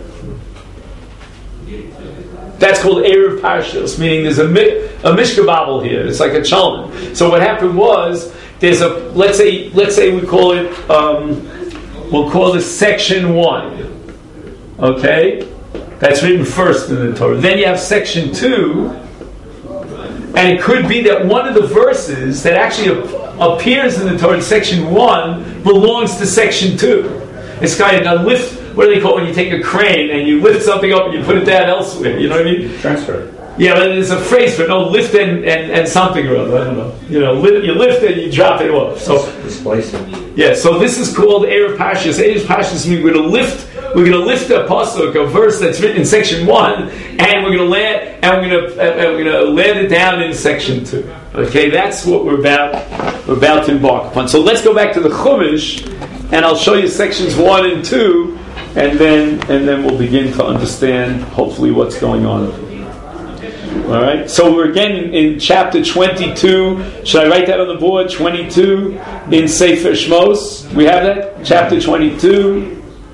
That's called Eruv Parshios, meaning there's a mishkababel here. It's like a chalman. So what happened was there's a let's say we call it we'll call this section 1. Okay, that's written first in the Torah. Then you have section 2. And it could be that one of the verses that actually appears in the Torah in section 1 belongs to section 2. It's kind of a lift. What do they call it when you take a crane and you lift something up and you put it down elsewhere? You know what I mean? Transfer. Yeah, but there's a phrase for it. No, lift and something or other. I don't know. You know, you lift and you drop it off. So displacing. Yeah. So this is called Eruv Parshios. Eruv Parshios means we're going to lift a pasuk, a verse that's written in section 1, and we're going to land it down in section 2. Okay, that's what we're about to embark upon. So let's go back to the Chumash, and I'll show you sections 1 and 2, and then we'll begin to understand hopefully what's going on. All right. So we're again in chapter 22. Should I write that on the board? 22 in Sefer Shmos. We have that, chapter 22.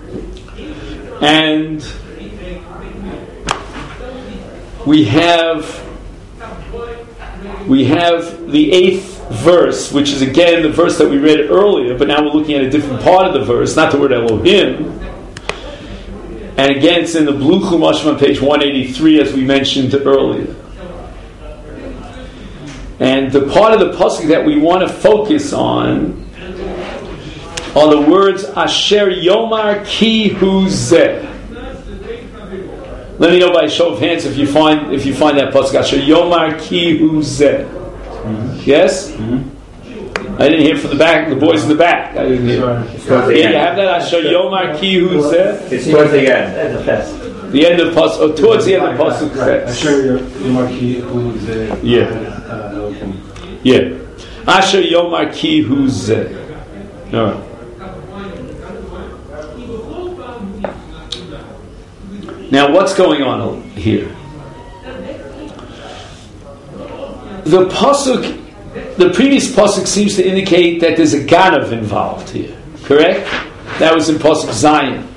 And we have the 8th verse, which is again the verse that we read earlier, but now we're looking at a different part of the verse, not the word Elohim. And again, it's in the blue Chumashim on page 183, as we mentioned earlier. And the part of the pasuk that we want to focus on are the words Asher Yomar Ki Hu Zeh. Let me know by a show of hands if you find that pasuk Asher Yomar Ki Hu Zeh. Yes? I didn't hear from the back. The boys in the back. I didn't hear. Yeah, you have that Asher Yomar Ki Hu Zeh. It's towards the end. The end of pasuk. Towards the end of pasuk. Asher Yomar Ki Hu Zeh. Yeah. Yeah. Asher Yomar Ki Hu Zeh. All right. Now, what's going on here? The previous pasuk seems to indicate that there's a ganav involved here. Correct? That was in pasuk Zion.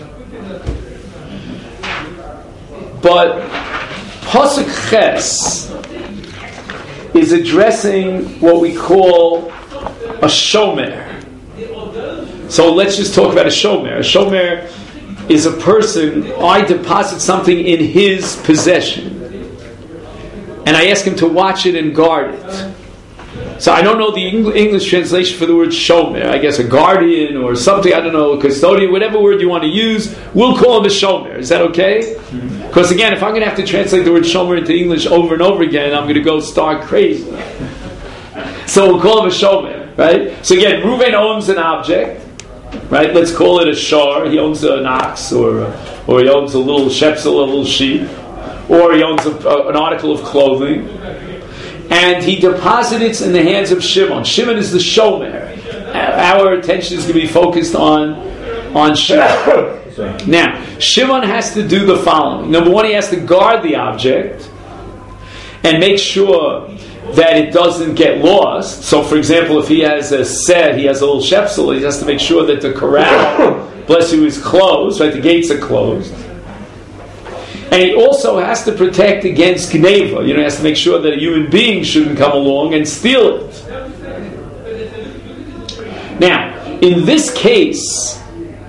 But pasuk Ches is addressing what we call a shomer. So let's just talk about a shomer. A shomer is a person, I deposit something in his possession, and I ask him to watch it and guard it. So I don't know the English translation for the word shomer. I guess a guardian or something, I don't know, a custodian, whatever word you want to use, we'll call him a shomer. Is that okay? Because again, if I'm going to have to translate the word shomer into English over and over again, I'm going to go stark crazy. So we'll call him a shomer, right? So again, Reuven owns an object. Right, let's call it a shar. He owns an ox, or he owns a little shepsel, a little sheep, or he owns an article of clothing, and he deposits in the hands of Shimon. Shimon is the shomer. Our attention is going to be focused on Shimon. Now, Shimon has to do the following. Number one, he has to guard the object and make sure that it doesn't get lost. So, for example, if he has a set, he has a little shepsel, he has to make sure that the corral, bless you, is closed, right? The gates are closed. And he also has to protect against gneva. He has to make sure that a human being shouldn't come along and steal it. Now, In this case,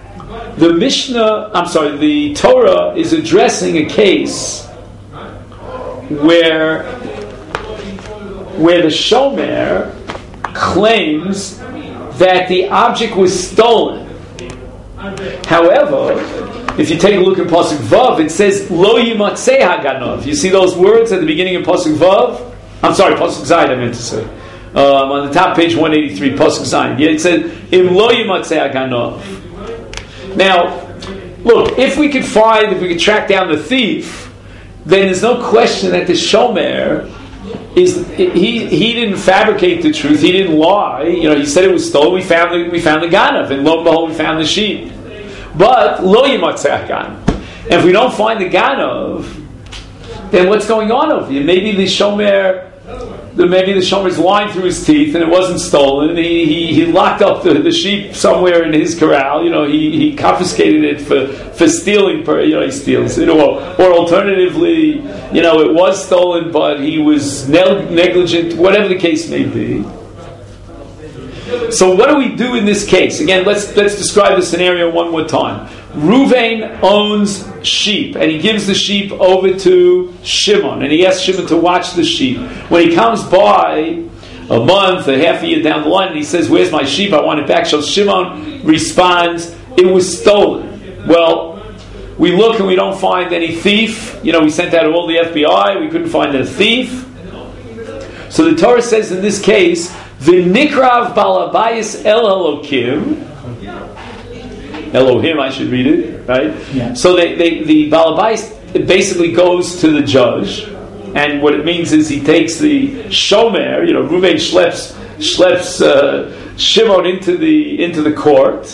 the Torah is addressing a case where the shomer claims that the object was stolen. However, if you take a look at Pasuk Vav, it says Lo Yimatzeh Haganov. You see those words at the beginning of Pasuk Vav? I'm sorry, Pasuk Zayin I meant to say. On the top page 183, Pasuk Zayin. Yeah, it said Im Lo Yimatzeh Haganov. Now, look, if we could track down the thief, then there's no question that the shomer he didn't fabricate the truth. He didn't lie. He said it was stolen. We found the ganav, and lo and behold, we found the sheep. But lo yimatzeh ganav. And if we don't find the ganav, then what's going on over here? Maybe the shomer's lying through his teeth, and it wasn't stolen. He locked up the sheep somewhere in his corral. He confiscated it for stealing. He steals. Or alternatively, it was stolen, but he was negligent. Whatever the case may be. So what do we do in this case? Again, let's describe the scenario one more time. Ruvain owns sheep, and he gives the sheep over to Shimon, and he asks Shimon to watch the sheep. When he comes by a month, a half a year down the line, and he says, "Where's my sheep? I want it back." So Shimon responds, "It was stolen." Well, we look and we don't find any thief. We sent out all the FBI. We couldn't find a thief. So the Torah says in this case, "V'nikrav balabayis el Elokim." Elohim, I should read it, right? Yeah. So the balabais basically goes to the judge, and what it means is he takes the shomer. Reuven schleps Shimon into the court,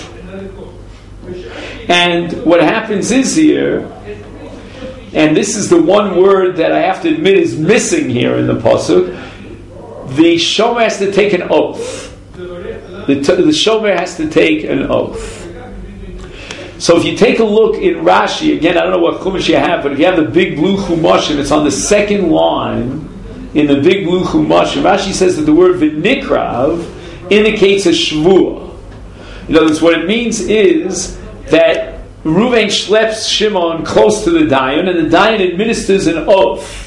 and what happens is here, and this is the one word that I have to admit is missing here in the pasuk. The shomer has to take an oath. The shomer has to take an oath. So if you take a look in Rashi, again, I don't know what chumash you have, but if you have the big blue chumashim, it's on the second line in the big blue chumashim. Rashi says that the word v'nikrav indicates a shvuah. In other words, what it means is that Reuven schleps Shimon close to the dayan, and the dayan administers an oath.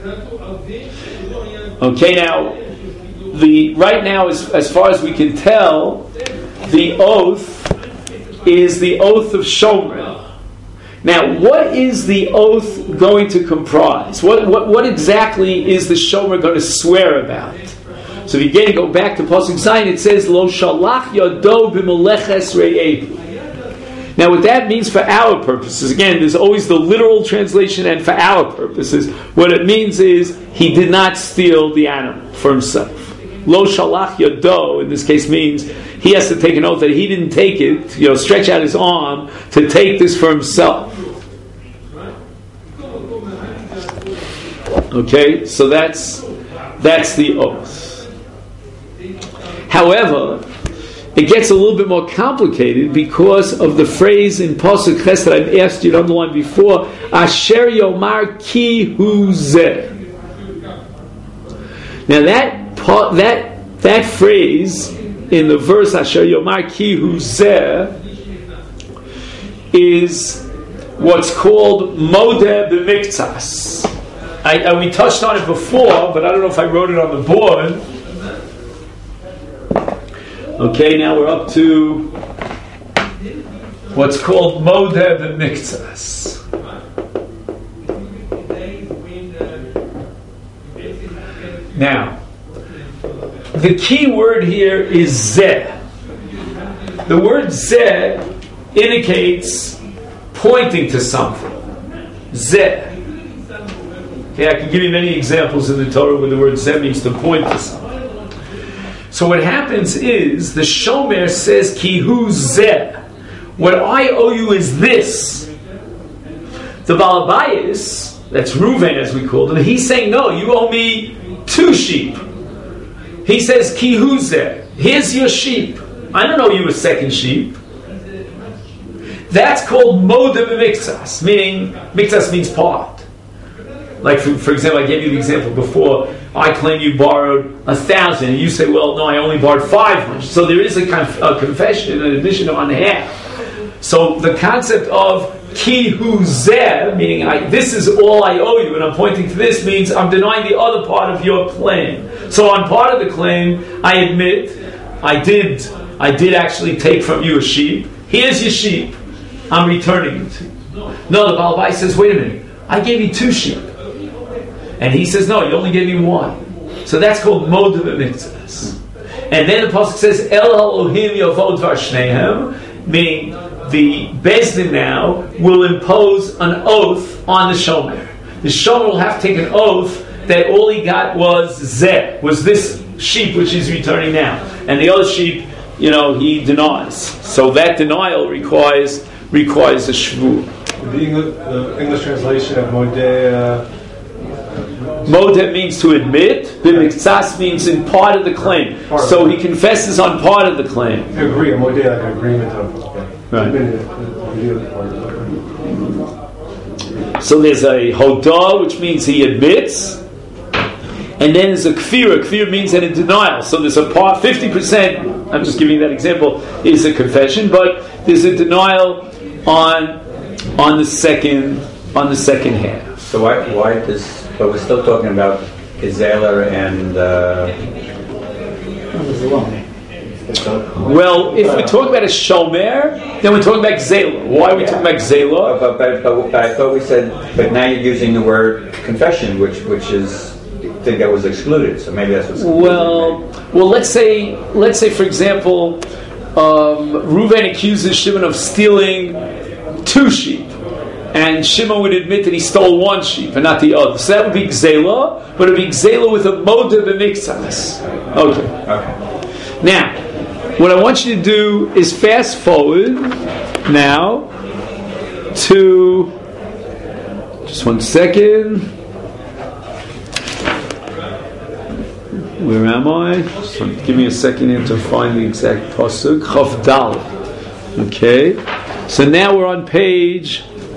Okay, now, right now, as far as we can tell, the oath is the oath of Shomer. Now, what is the oath going to comprise? What exactly is the Shomer going to swear about? So if you go back to Pasuk Zayin, it says, Lo shalach yado b'meleches re'ehu. Now, what that means for our purposes, again, there's always the literal translation, and for our purposes, what it means is he did not steal the animal for himself. Lo shalach yado, in this case, means he has to take an oath that he didn't take it, stretch out his arm to take this for himself. Okay, so that's the oath. However, it gets a little bit more complicated because of the phrase in Pasuk Ches that I've asked you to underline before, Asher Yomar Ki Hu Zeh. Now that phrase in the verse Asher Yomar Ki Hu Zeh is what's called Modeh B'Miktsas. We touched on it before, but I don't know if I wrote it on the board. Okay, now we're up to what's called Modeh B'Miktsas. Now, the key word here is Zeh. The word Zeh indicates pointing to something. Zeh. Okay, I can give you many examples in the Torah where the word Zeh means to point to something. So what happens is the Shomer says, Ki hu Zeh. What I owe you is this. The Balabayas, that's Reuven as we called him, he's saying, no, you owe me 2 sheep. He says, Ki hu Zeh. Here's your sheep. I don't owe you a second sheep. That's called Modeh B'Miktsas, meaning, Miktsas means part. Like, for example, I gave you the example before, I claim you borrowed 1,000, and you say, well, no, I only borrowed 500. So there is a confession, an admission on half. So the concept of ki hu zeh, meaning this is all I owe you, and I'm pointing to this, means I'm denying the other part of your claim. So on part of the claim, I admit I did actually take from you a sheep. Here's your sheep. I'm returning it to you. No, the Baal Bayis says, wait a minute, I gave you 2 sheep. And he says, no, you only gave me 1. So that's called modav v'miktzas. And then the pasuk says, El Elohim yavod v'ashnehem, meaning the Beis Din now will impose an oath on the shomer. The shomer will have to take an oath that all he got was zeh, was this sheep which he's returning now. And the other sheep, he denies. So that denial requires a shvu. The English translation of modeh. Modeh means to admit. B'miktsas means in part of the claim. So he confesses on part of the claim. I agree. Modeh, like an agreement of. Right. So there's a hodah, which means he admits, and then there's a kfira. Kfira means that in denial. So there's a part, 50%. I'm just giving that example. Is a confession, but there's a denial on the second half. So why does? But we're still talking about Gezeler and. Well, if we talk about a shomer, then we're talking about Gzela. Why are we talking about Gzela? But I thought we said. But now you're using the word confession, which is I think that was excluded. So maybe that's what's. Well, let's say for example, Reuven accuses Shimon of stealing 2 sheep, and Shimon would admit that he stole 1 sheep and not the other. So that would be Gzela, but it would be Gzela with a modav v'miktzas. Okay. Now, what I want you to do is fast forward now to, just 1 second. Where am I? Give me a second here to find the exact pasuk. Chaf Dal. Okay. So now we're on page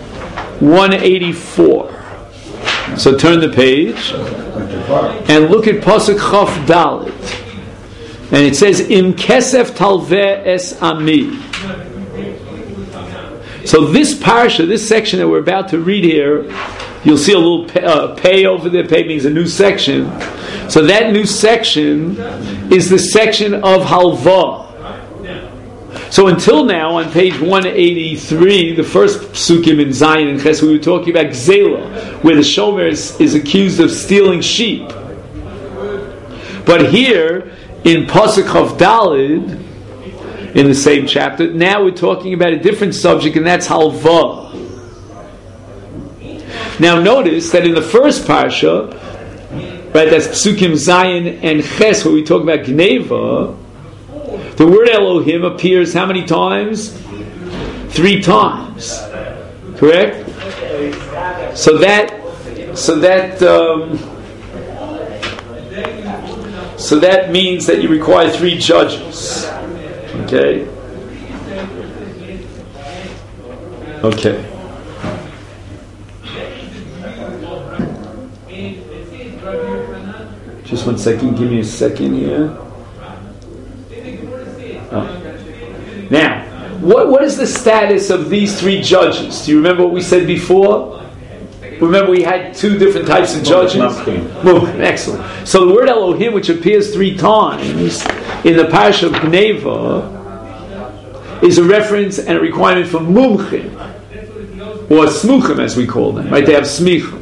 184. So turn the page and look at pasuk Chaf Dalet. And it says, Im kesef talveh es ami. So this parsha, this section that we're about to read here, you'll see a little pay over there. Pay means a new section. So that new section is the section of halva. So until now, on page 183, the first psukim in Zion and Ches, we were talking about Gzela, where the shomer is accused of stealing sheep. But here, in Pasuk of Dalid, in the same chapter, now we're talking about a different subject, and that's halva. Now notice that in the first parsha, right, that's Psukim Zion and Ches, where we talk about Gneva, the word Elohim appears how many times? 3 times. Correct? So that means that you require 3 judges. Okay? Okay. Just 1 second. Give me a second here. Oh. Now, what is the status of these 3 judges? Do you remember what we said before? Remember we had 2 different types of judges? Excellent. So the word Elohim, which appears 3 times in the Parsha of Gneva, is a reference and a requirement for mumchim, or smuchim as we call them. Right? They have smicha.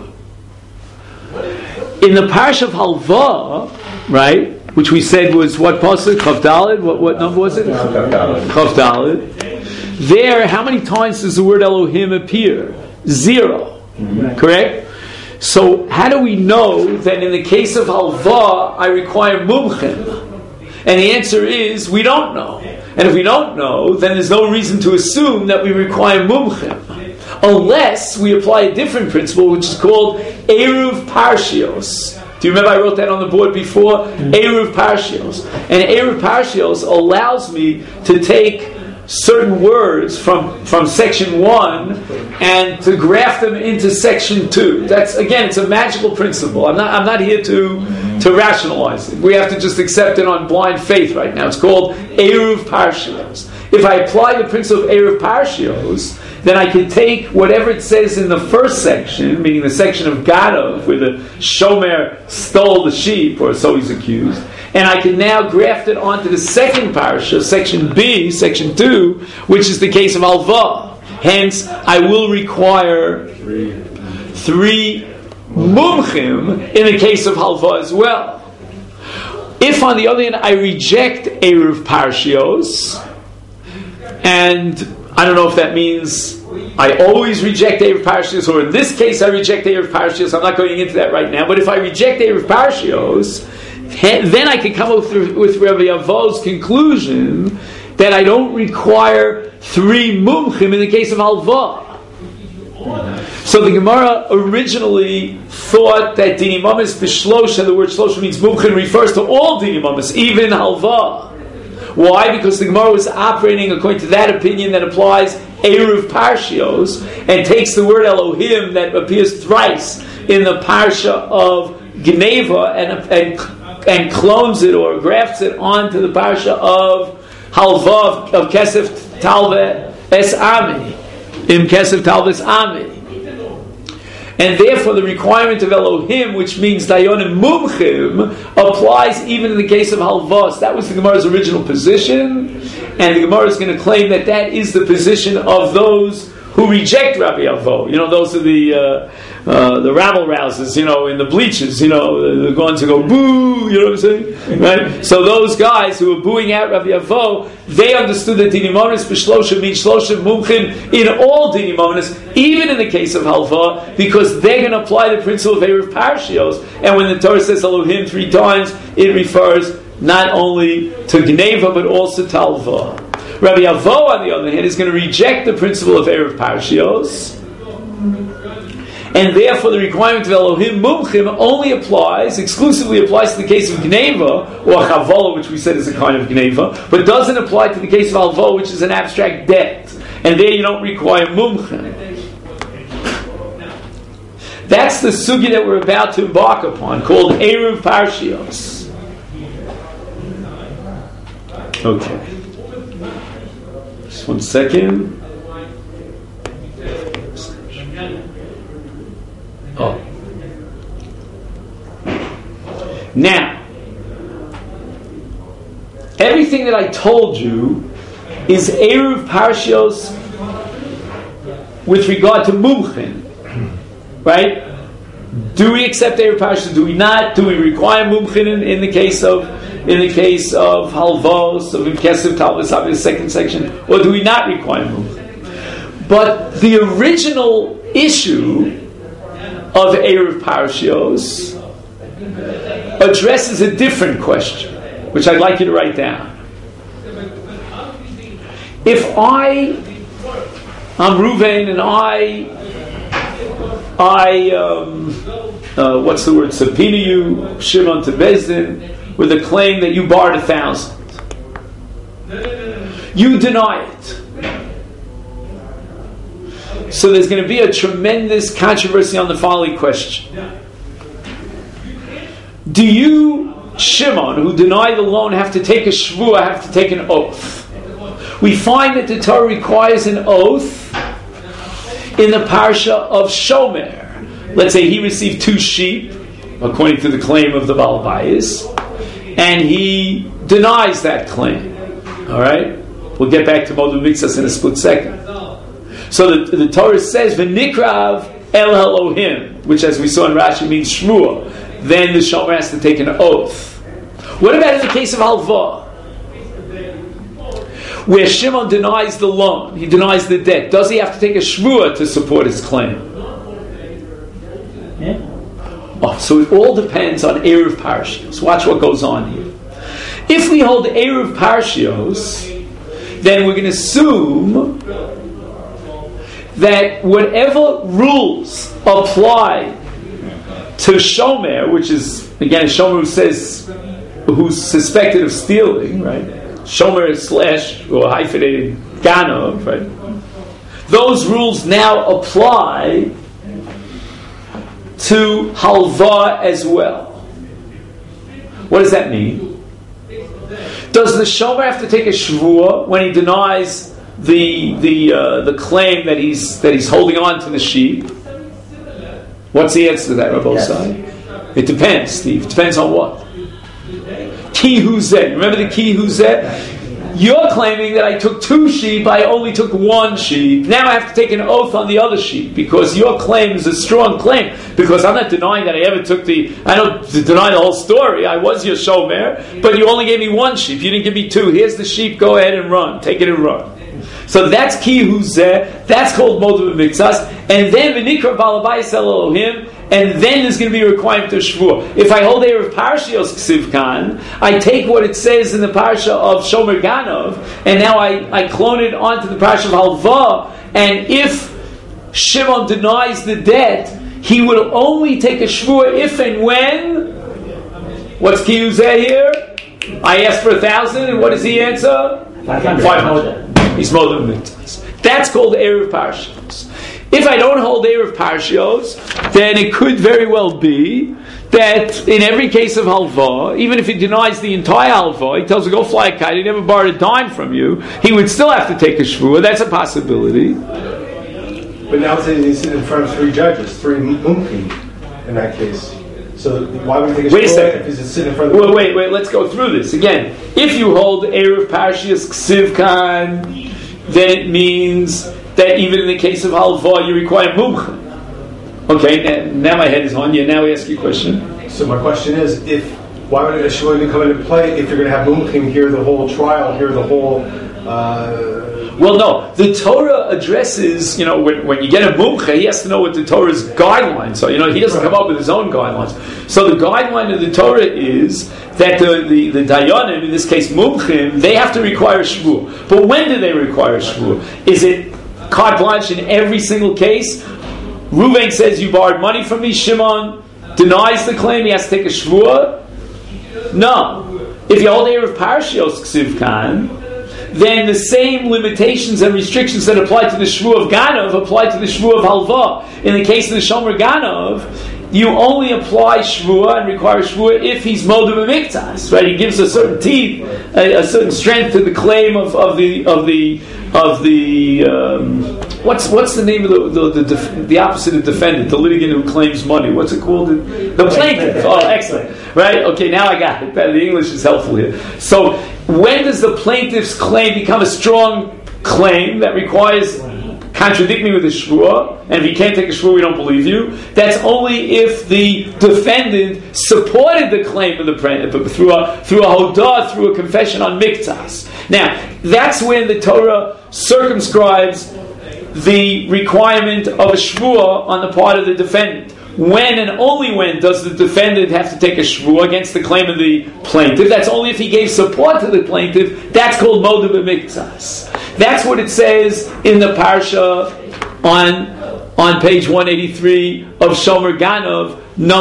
In the Parsha of Halva, right, which we said was what pasuk? Chav Daled. What number was it? Chav Daled. There, how many times does the word Elohim appear? 0. Mm-hmm. Correct? So, how do we know that in the case of halva, I require mumchim? And the answer is, we don't know. And if we don't know, then there's no reason to assume that we require mumchim. Unless we apply a different principle, which is called Eruv Parshios. Do you remember I wrote that on the board before? Eruv Parshios. And Eruv Parshios allows me to take certain words from section 1 and to graft them into section 2. That's, again, it's a magical principle. I'm not here to rationalize it. We have to just accept it on blind faith right now. It's called Eruv Parshios. If I apply the principle of Eruv Parshios, then I can take whatever it says in the first section, meaning the section of Gadav, where the Shomer stole the sheep, or so he's accused, and I can now graft it onto the second parasha, section B, section 2, which is the case of Halva. Hence, I will require 3 mumchim in the case of Halva as well. If, on the other hand, I reject Eruv Parshios, and I don't know if that means I always reject Eruv Parshios, or in this case I reject Eruv Parshios. I'm not going into that right now. But if I reject Eruv Parshios, then I can come up with Rabbi Avo's conclusion that I don't require 3 mumchim in the case of halva. So the Gemara originally thought that dini mamis b'shlosha, the word shlosha means mumchim, refers to all dini mamis, even halva. Why? Because the Gemara was operating according to that opinion that applies Eruv Parshios and takes the word Elohim that appears thrice in the parsha of Geneva and clones it or grafts it onto the parsha of Halva of Kesef Talve Es Ami, in Kesef Talve Es Ami. And therefore the requirement of Elohim, which means Dayonim Mumchim, applies even in the case of Halvos. That was the Gemara's original position, and the Gemara is going to claim that that is the position of those who reject Rabbi Avo. You know, those are the rabble rousers, you know, in the bleachers, you know, they're going to go boo, you know what I'm saying? Right? So those guys who were booing out Rabbi Avo, they understood that Dini Monis B'Shlosha means Shlosha Mumchim in all Dini Monis, even in the case of Halva, because they're going to apply the principle of Eruv Parshios. And when the Torah says Elohim 3 times, it refers not only to Geneva, but also to Halva. Rabbi Avo, on the other hand, is going to reject the principle of Eruv Parshios, and therefore the requirement of Elohim Mumchim only exclusively applies to the case of Geneva, or Chavola, which we said is a kind of Geneva, but doesn't apply to the case of Halva, which is an abstract debt. And there you don't require Mumchim. That's the sugi that we're about to embark upon, called Eruv Parshios. Okay. Just 1 second. Oh. Now, everything that I told you is Eruv Parshios with regard to Mumchin, right? Do we accept Eruv Parshios? Do we not? Do we require Mumchin in the case of Halvos, of Imkesev Talvis, the second section, or do we not require Mumchin? But the original issue of Eruv Parshios addresses a different question, which I'd like you to write down. If I'm Ruvain and what's the word? Subpoena you, Shimon to Bezdin, with a claim that you borrowed 1,000. You deny it. So there's going to be a tremendous controversy on the following question. Do you, Shimon, who deny the loan, have to take a shvuah, have to take an oath? We find that the Torah requires an oath in the parsha of Shomer. Let's say he received 2 sheep, according to the claim of the Baal Bayis, and he denies that claim. All right? We'll get back to Modu Mitzvahs in a split second. So the Torah says, "V'nikrav el Elohim," which, as we saw in Rashi, means shvuah. Then the Shomer has to take an oath. What about in the case of Halva, where Shimon denies the loan, he denies the debt? Does he have to take a shvuah to support his claim? Yeah. Oh, so it all depends on Eruv Parshios. Watch what goes on here. If we hold Eruv Parshios, then we're going to assume that whatever rules apply to Shomer, which is, again, a Shomer who's suspected of stealing, right? Shomer / or hyphenated Ganov, right? Those rules now apply to halva as well. What does that mean? Does the shomer have to take a shvuah when he denies the claim that he's holding on to the sheep? What's the answer to that, Rabbi Osai? It depends, Steve. It depends on what? Ki huzeh. Remember the ki huzeh? You're claiming that I took 2 sheep, I only took 1 sheep. Now I have to take an oath on the other sheep because your claim is a strong claim. Because I'm not denying that I ever took I don't deny the whole story. I was your shomer, but you only gave me 1 sheep. You didn't give me 2. Here's the sheep. Go ahead and run. Take it and run. So that's ki huzeh. That's called modav miktsas. And then v'nikra balabayis Elohim. And then there's going to be a requirement of shvuah. If I hold Erev Parshios Ksiv Kan, I take what it says in the parsha of Shomer Ganov, and now I clone it onto the parsha of Halva. And if Shimon denies the debt, he will only take a shvuah if and when. What's ki huzeh here? I asked for 1,000, and what does he answer? 500. He's modav miktsas. That's called Erev Parshios. If I don't hold Erev Parshios, then it could very well be that in every case of halva, even if he denies the entire halva, he tells you go fly a kite, he never borrowed a dime from you, he would still have to take a shvuah. That's a possibility. But now he's sitting in front of 3 judges, 3 mumkim in that case. So why would he take a shvuah if he's sitting in front of wait, let's go through this. Again, if you hold Erev Parshios Ksiv Kan, then it means that even in the case of halva, you require mumcha. Okay, now my head is on you. Now we ask you a question. So my question is, why would a shvuah even come into play if you're going to have mumchim hear the whole trial, hear the whole... Well, no. The Torah addresses, when you get a mumcha, he has to know what the Torah's guidelines are. He doesn't come up with his own guidelines. So the guideline of the Torah is that the dayanim, in this case mumchim, they have to require shvuah. But when do they require shvuah? Is it carte blanche in every single case? Reuven says you borrowed money from me. Shimon denies the claim. He has to take a shvuah. No. If you hold Erev Parshios Ksiv Kan, then the same limitations and restrictions that apply to the shvuah of Ganov apply to the shvuah of halva. In the case of the Shomer Ganov, you only apply shvuah and require shvuah if he's modav miktsas, right? He gives a certain teeth, a certain strength to the claim of the what's the name of the opposite of defendant, the litigant who claims money? What's it called? The plaintiff. Oh, excellent. Right? Okay, now I got it. The English is helpful here. So when does the plaintiff's claim become a strong claim that requires contradict me with a shvuah, and if you can't take a shvuah, we don't believe you? That's only if the defendant supported the claim of the plaintiff through a hodah, through a confession on miktsas. Now, that's when the Torah circumscribes the requirement of a shvuah on the part of the defendant. When and only when does the defendant have to take a shvuah against the claim of the plaintiff? That's only if he gave support to the plaintiff. That's called modav miktsas. That's what it says in the parsha on page 183 of Shomer Ganov,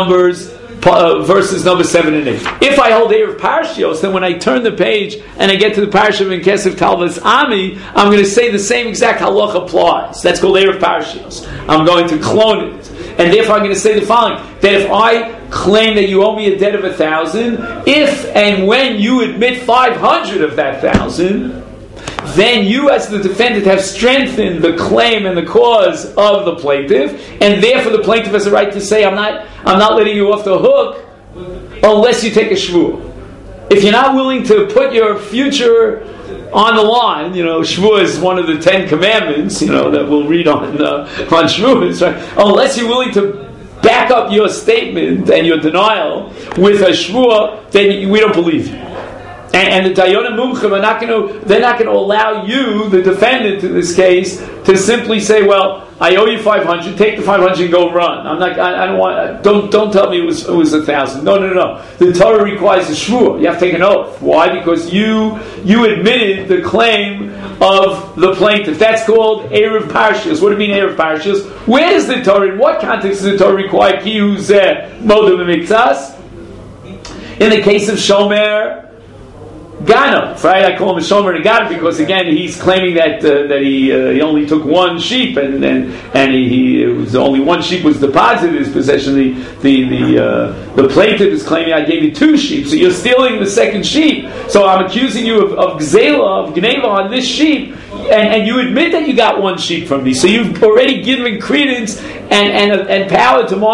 verses number 7 and 8. If I hold Erev Parshios, then when I turn the page and I get to the parsha of Kesef Talvas Ami, I'm going to say the same exact halach applies. That's called Erev Parshios. I'm going to clone it. And therefore I'm going to say the following, that if I claim that you owe me a debt of 1,000, if and when you admit 500 of that 1,000, then you as the defendant have strengthened the claim and the cause of the plaintiff, and therefore the plaintiff has a right to say, I'm not letting you off the hook unless you take a shvuah. If you're not willing to put your future on the line, shvuah is one of the 10 commandments, that we'll read on shvuahs, right? Unless you're willing to back up your statement and your denial with a shvuah, then we don't believe you. And the Dayanim Mumchim they're not going to allow you, the defendant in this case, to simply say, well, I owe you 500, take the 500 and go run. Don't tell me it was 1,000. No. The Torah requires a shvuah. You have to take an oath. Why? Because you admitted the claim of the plaintiff. That's called Erev Parshios. What do you mean Erev Parshios? Where does the Torah, in what context does the Torah require ki huzeh modav miktsas? In the case of Shomer Ganov, right? I call him a Shomer and Ganov because again he's claiming that he only took one sheep and he it was only one sheep was deposited in his possession. The plaintiff is claiming I gave you 2 sheep, so you're stealing the second sheep. So I'm accusing you of Gzela, of Gneva on this sheep, and you admit that you got 1 sheep from me. So you've already given credence and power to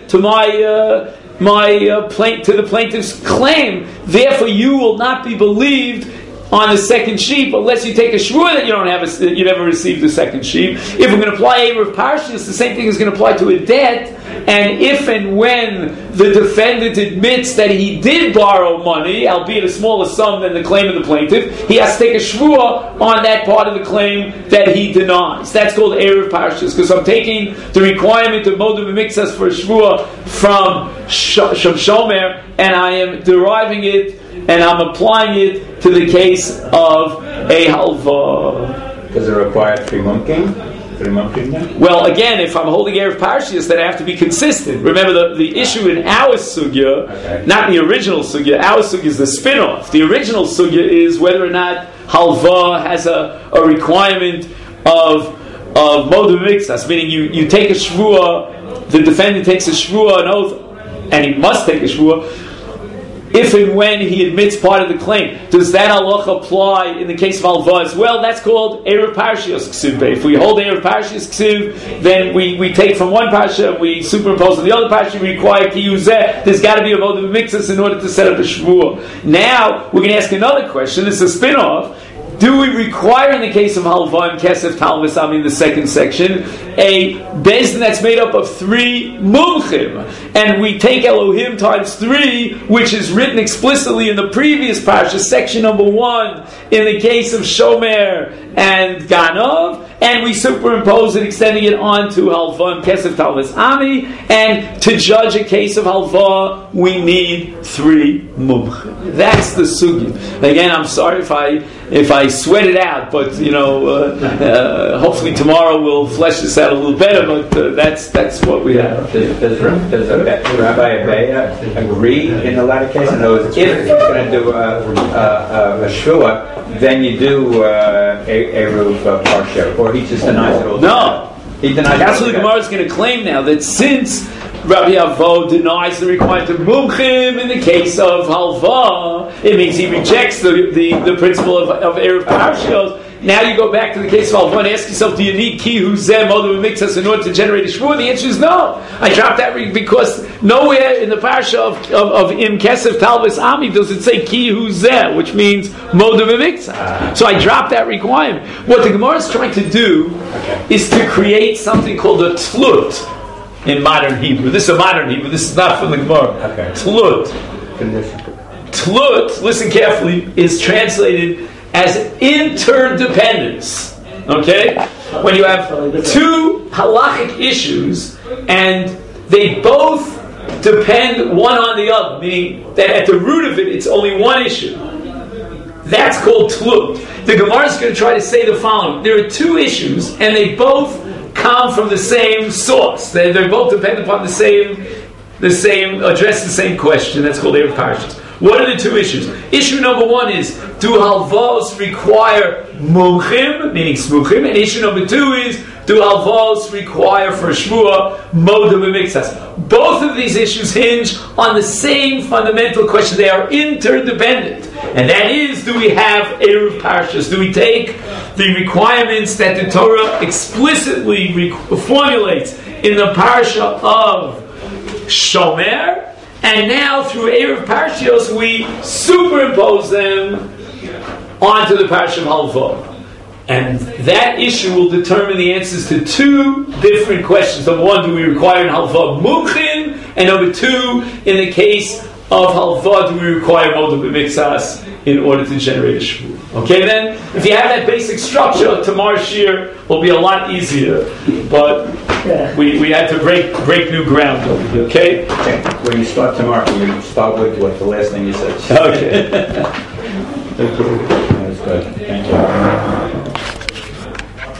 the plaintiff's claim. Therefore, you will not be believed on the second sheep unless you take a shvua that you never received the second sheep. If we're going to apply Erev Parshas, the same thing is going to apply to a debt. And if and when the defendant admits that he did borrow money, albeit a smaller sum than the claim of the plaintiff, he has to take a shvua on that part of the claim that he denies. That's called Erev Parshas, because I'm taking the requirement of Modim Mixas for a shvua from Shomer, and I am deriving it and I'm applying it to the case of a halva. Does it require 3 mumkin? Well, again, if I'm holding Erev Parshas, then I have to be consistent. Remember, the issue in our sugya, not the original sugya, our sugya is the spin-off. The original sugya is whether or not halva has a requirement of modim mixas, meaning you take a shvua, the defendant takes a shvua, an oath, and he must take a shvua, if and when he admits part of the claim. Does that halacha apply in the case of halva as well? That's called Erev Parshas Ksiv. If we hold Erev Parshas Ksiv, then we take from one parsha, we superimpose on the other parsha, we require kiyuzeh. There's got to be a modim mixus in order to set up a shvua. Now, we're going to ask another question. It's a spin-off. Do we require, in the case of halva and kesef talvis, in the second section, a bezdin that's made up of 3 mumchim, and we take Elohim times 3, which is written explicitly in the previous parsha, section number 1, in the case of Shomer and Ganov, and we superimpose it, extending it onto halva and kesef talvis ami, and to judge a case of halva, we need 3 mumchim. That's the sugya. Again, I'm sorry if I sweat it out, but hopefully tomorrow we'll flesh this out a little better. But that's what we have. Does Rabbi Abeya agree in a lot of cases? In other words, if he's going to do a shvua, then you do Erev Parsha, or he just denies it all? No, he denies. That's what the Gemara is going to claim now. That since Rabbi Avo denies the requirement of mumchim in the case of halva, it means he rejects the principle of Erev Parshas. Now you go back to the case of halva and ask yourself, do you need ki huzeh modim mixas in order to generate a shvua? The answer is no. I dropped that because nowhere in the parsha of im kesef talvis ami does it say ki huzeh, which means modim mixas. So I dropped that requirement. What the Gemara is trying to do is to create something called a tlut in modern Hebrew. This is a modern Hebrew. This is not from the Gemara. Tlut. Tlut, listen carefully, is translated as interdependence. Okay? When you have 2 halachic issues and they both depend one on the other, meaning that at the root of it, it's only one issue. That's called tlut. The Gemara is going to try to say the following. There are 2 issues and they both come from the same source. They both depend upon the same, address the same question. That's called Erev Parshas. What are the 2 issues? Issue number 1 is, do halvos require mumchim, meaning smuchim? And issue number 2 is, do halvos require for shvua modim mixas? Both of these issues hinge on the same fundamental question. They are interdependent. And that is, do we have Erev Parshas? Do we take the requirements that the Torah explicitly formulates in the parsha of Shomer, and now through Erev Parshas we superimpose them onto the parsha of halva? And that issue will determine the answers to 2 different questions. Number 1, do we require in halva mumchin? And number 2, in the case of halva, do we require modim b'mixas in order to generate a shvua? Okay, then, if you have that basic structure, tomorrow's shir will be a lot easier. But we had to break new ground over here, okay? When you start tomorrow, you start with what the last thing you said. Okay. That's good. Thank you.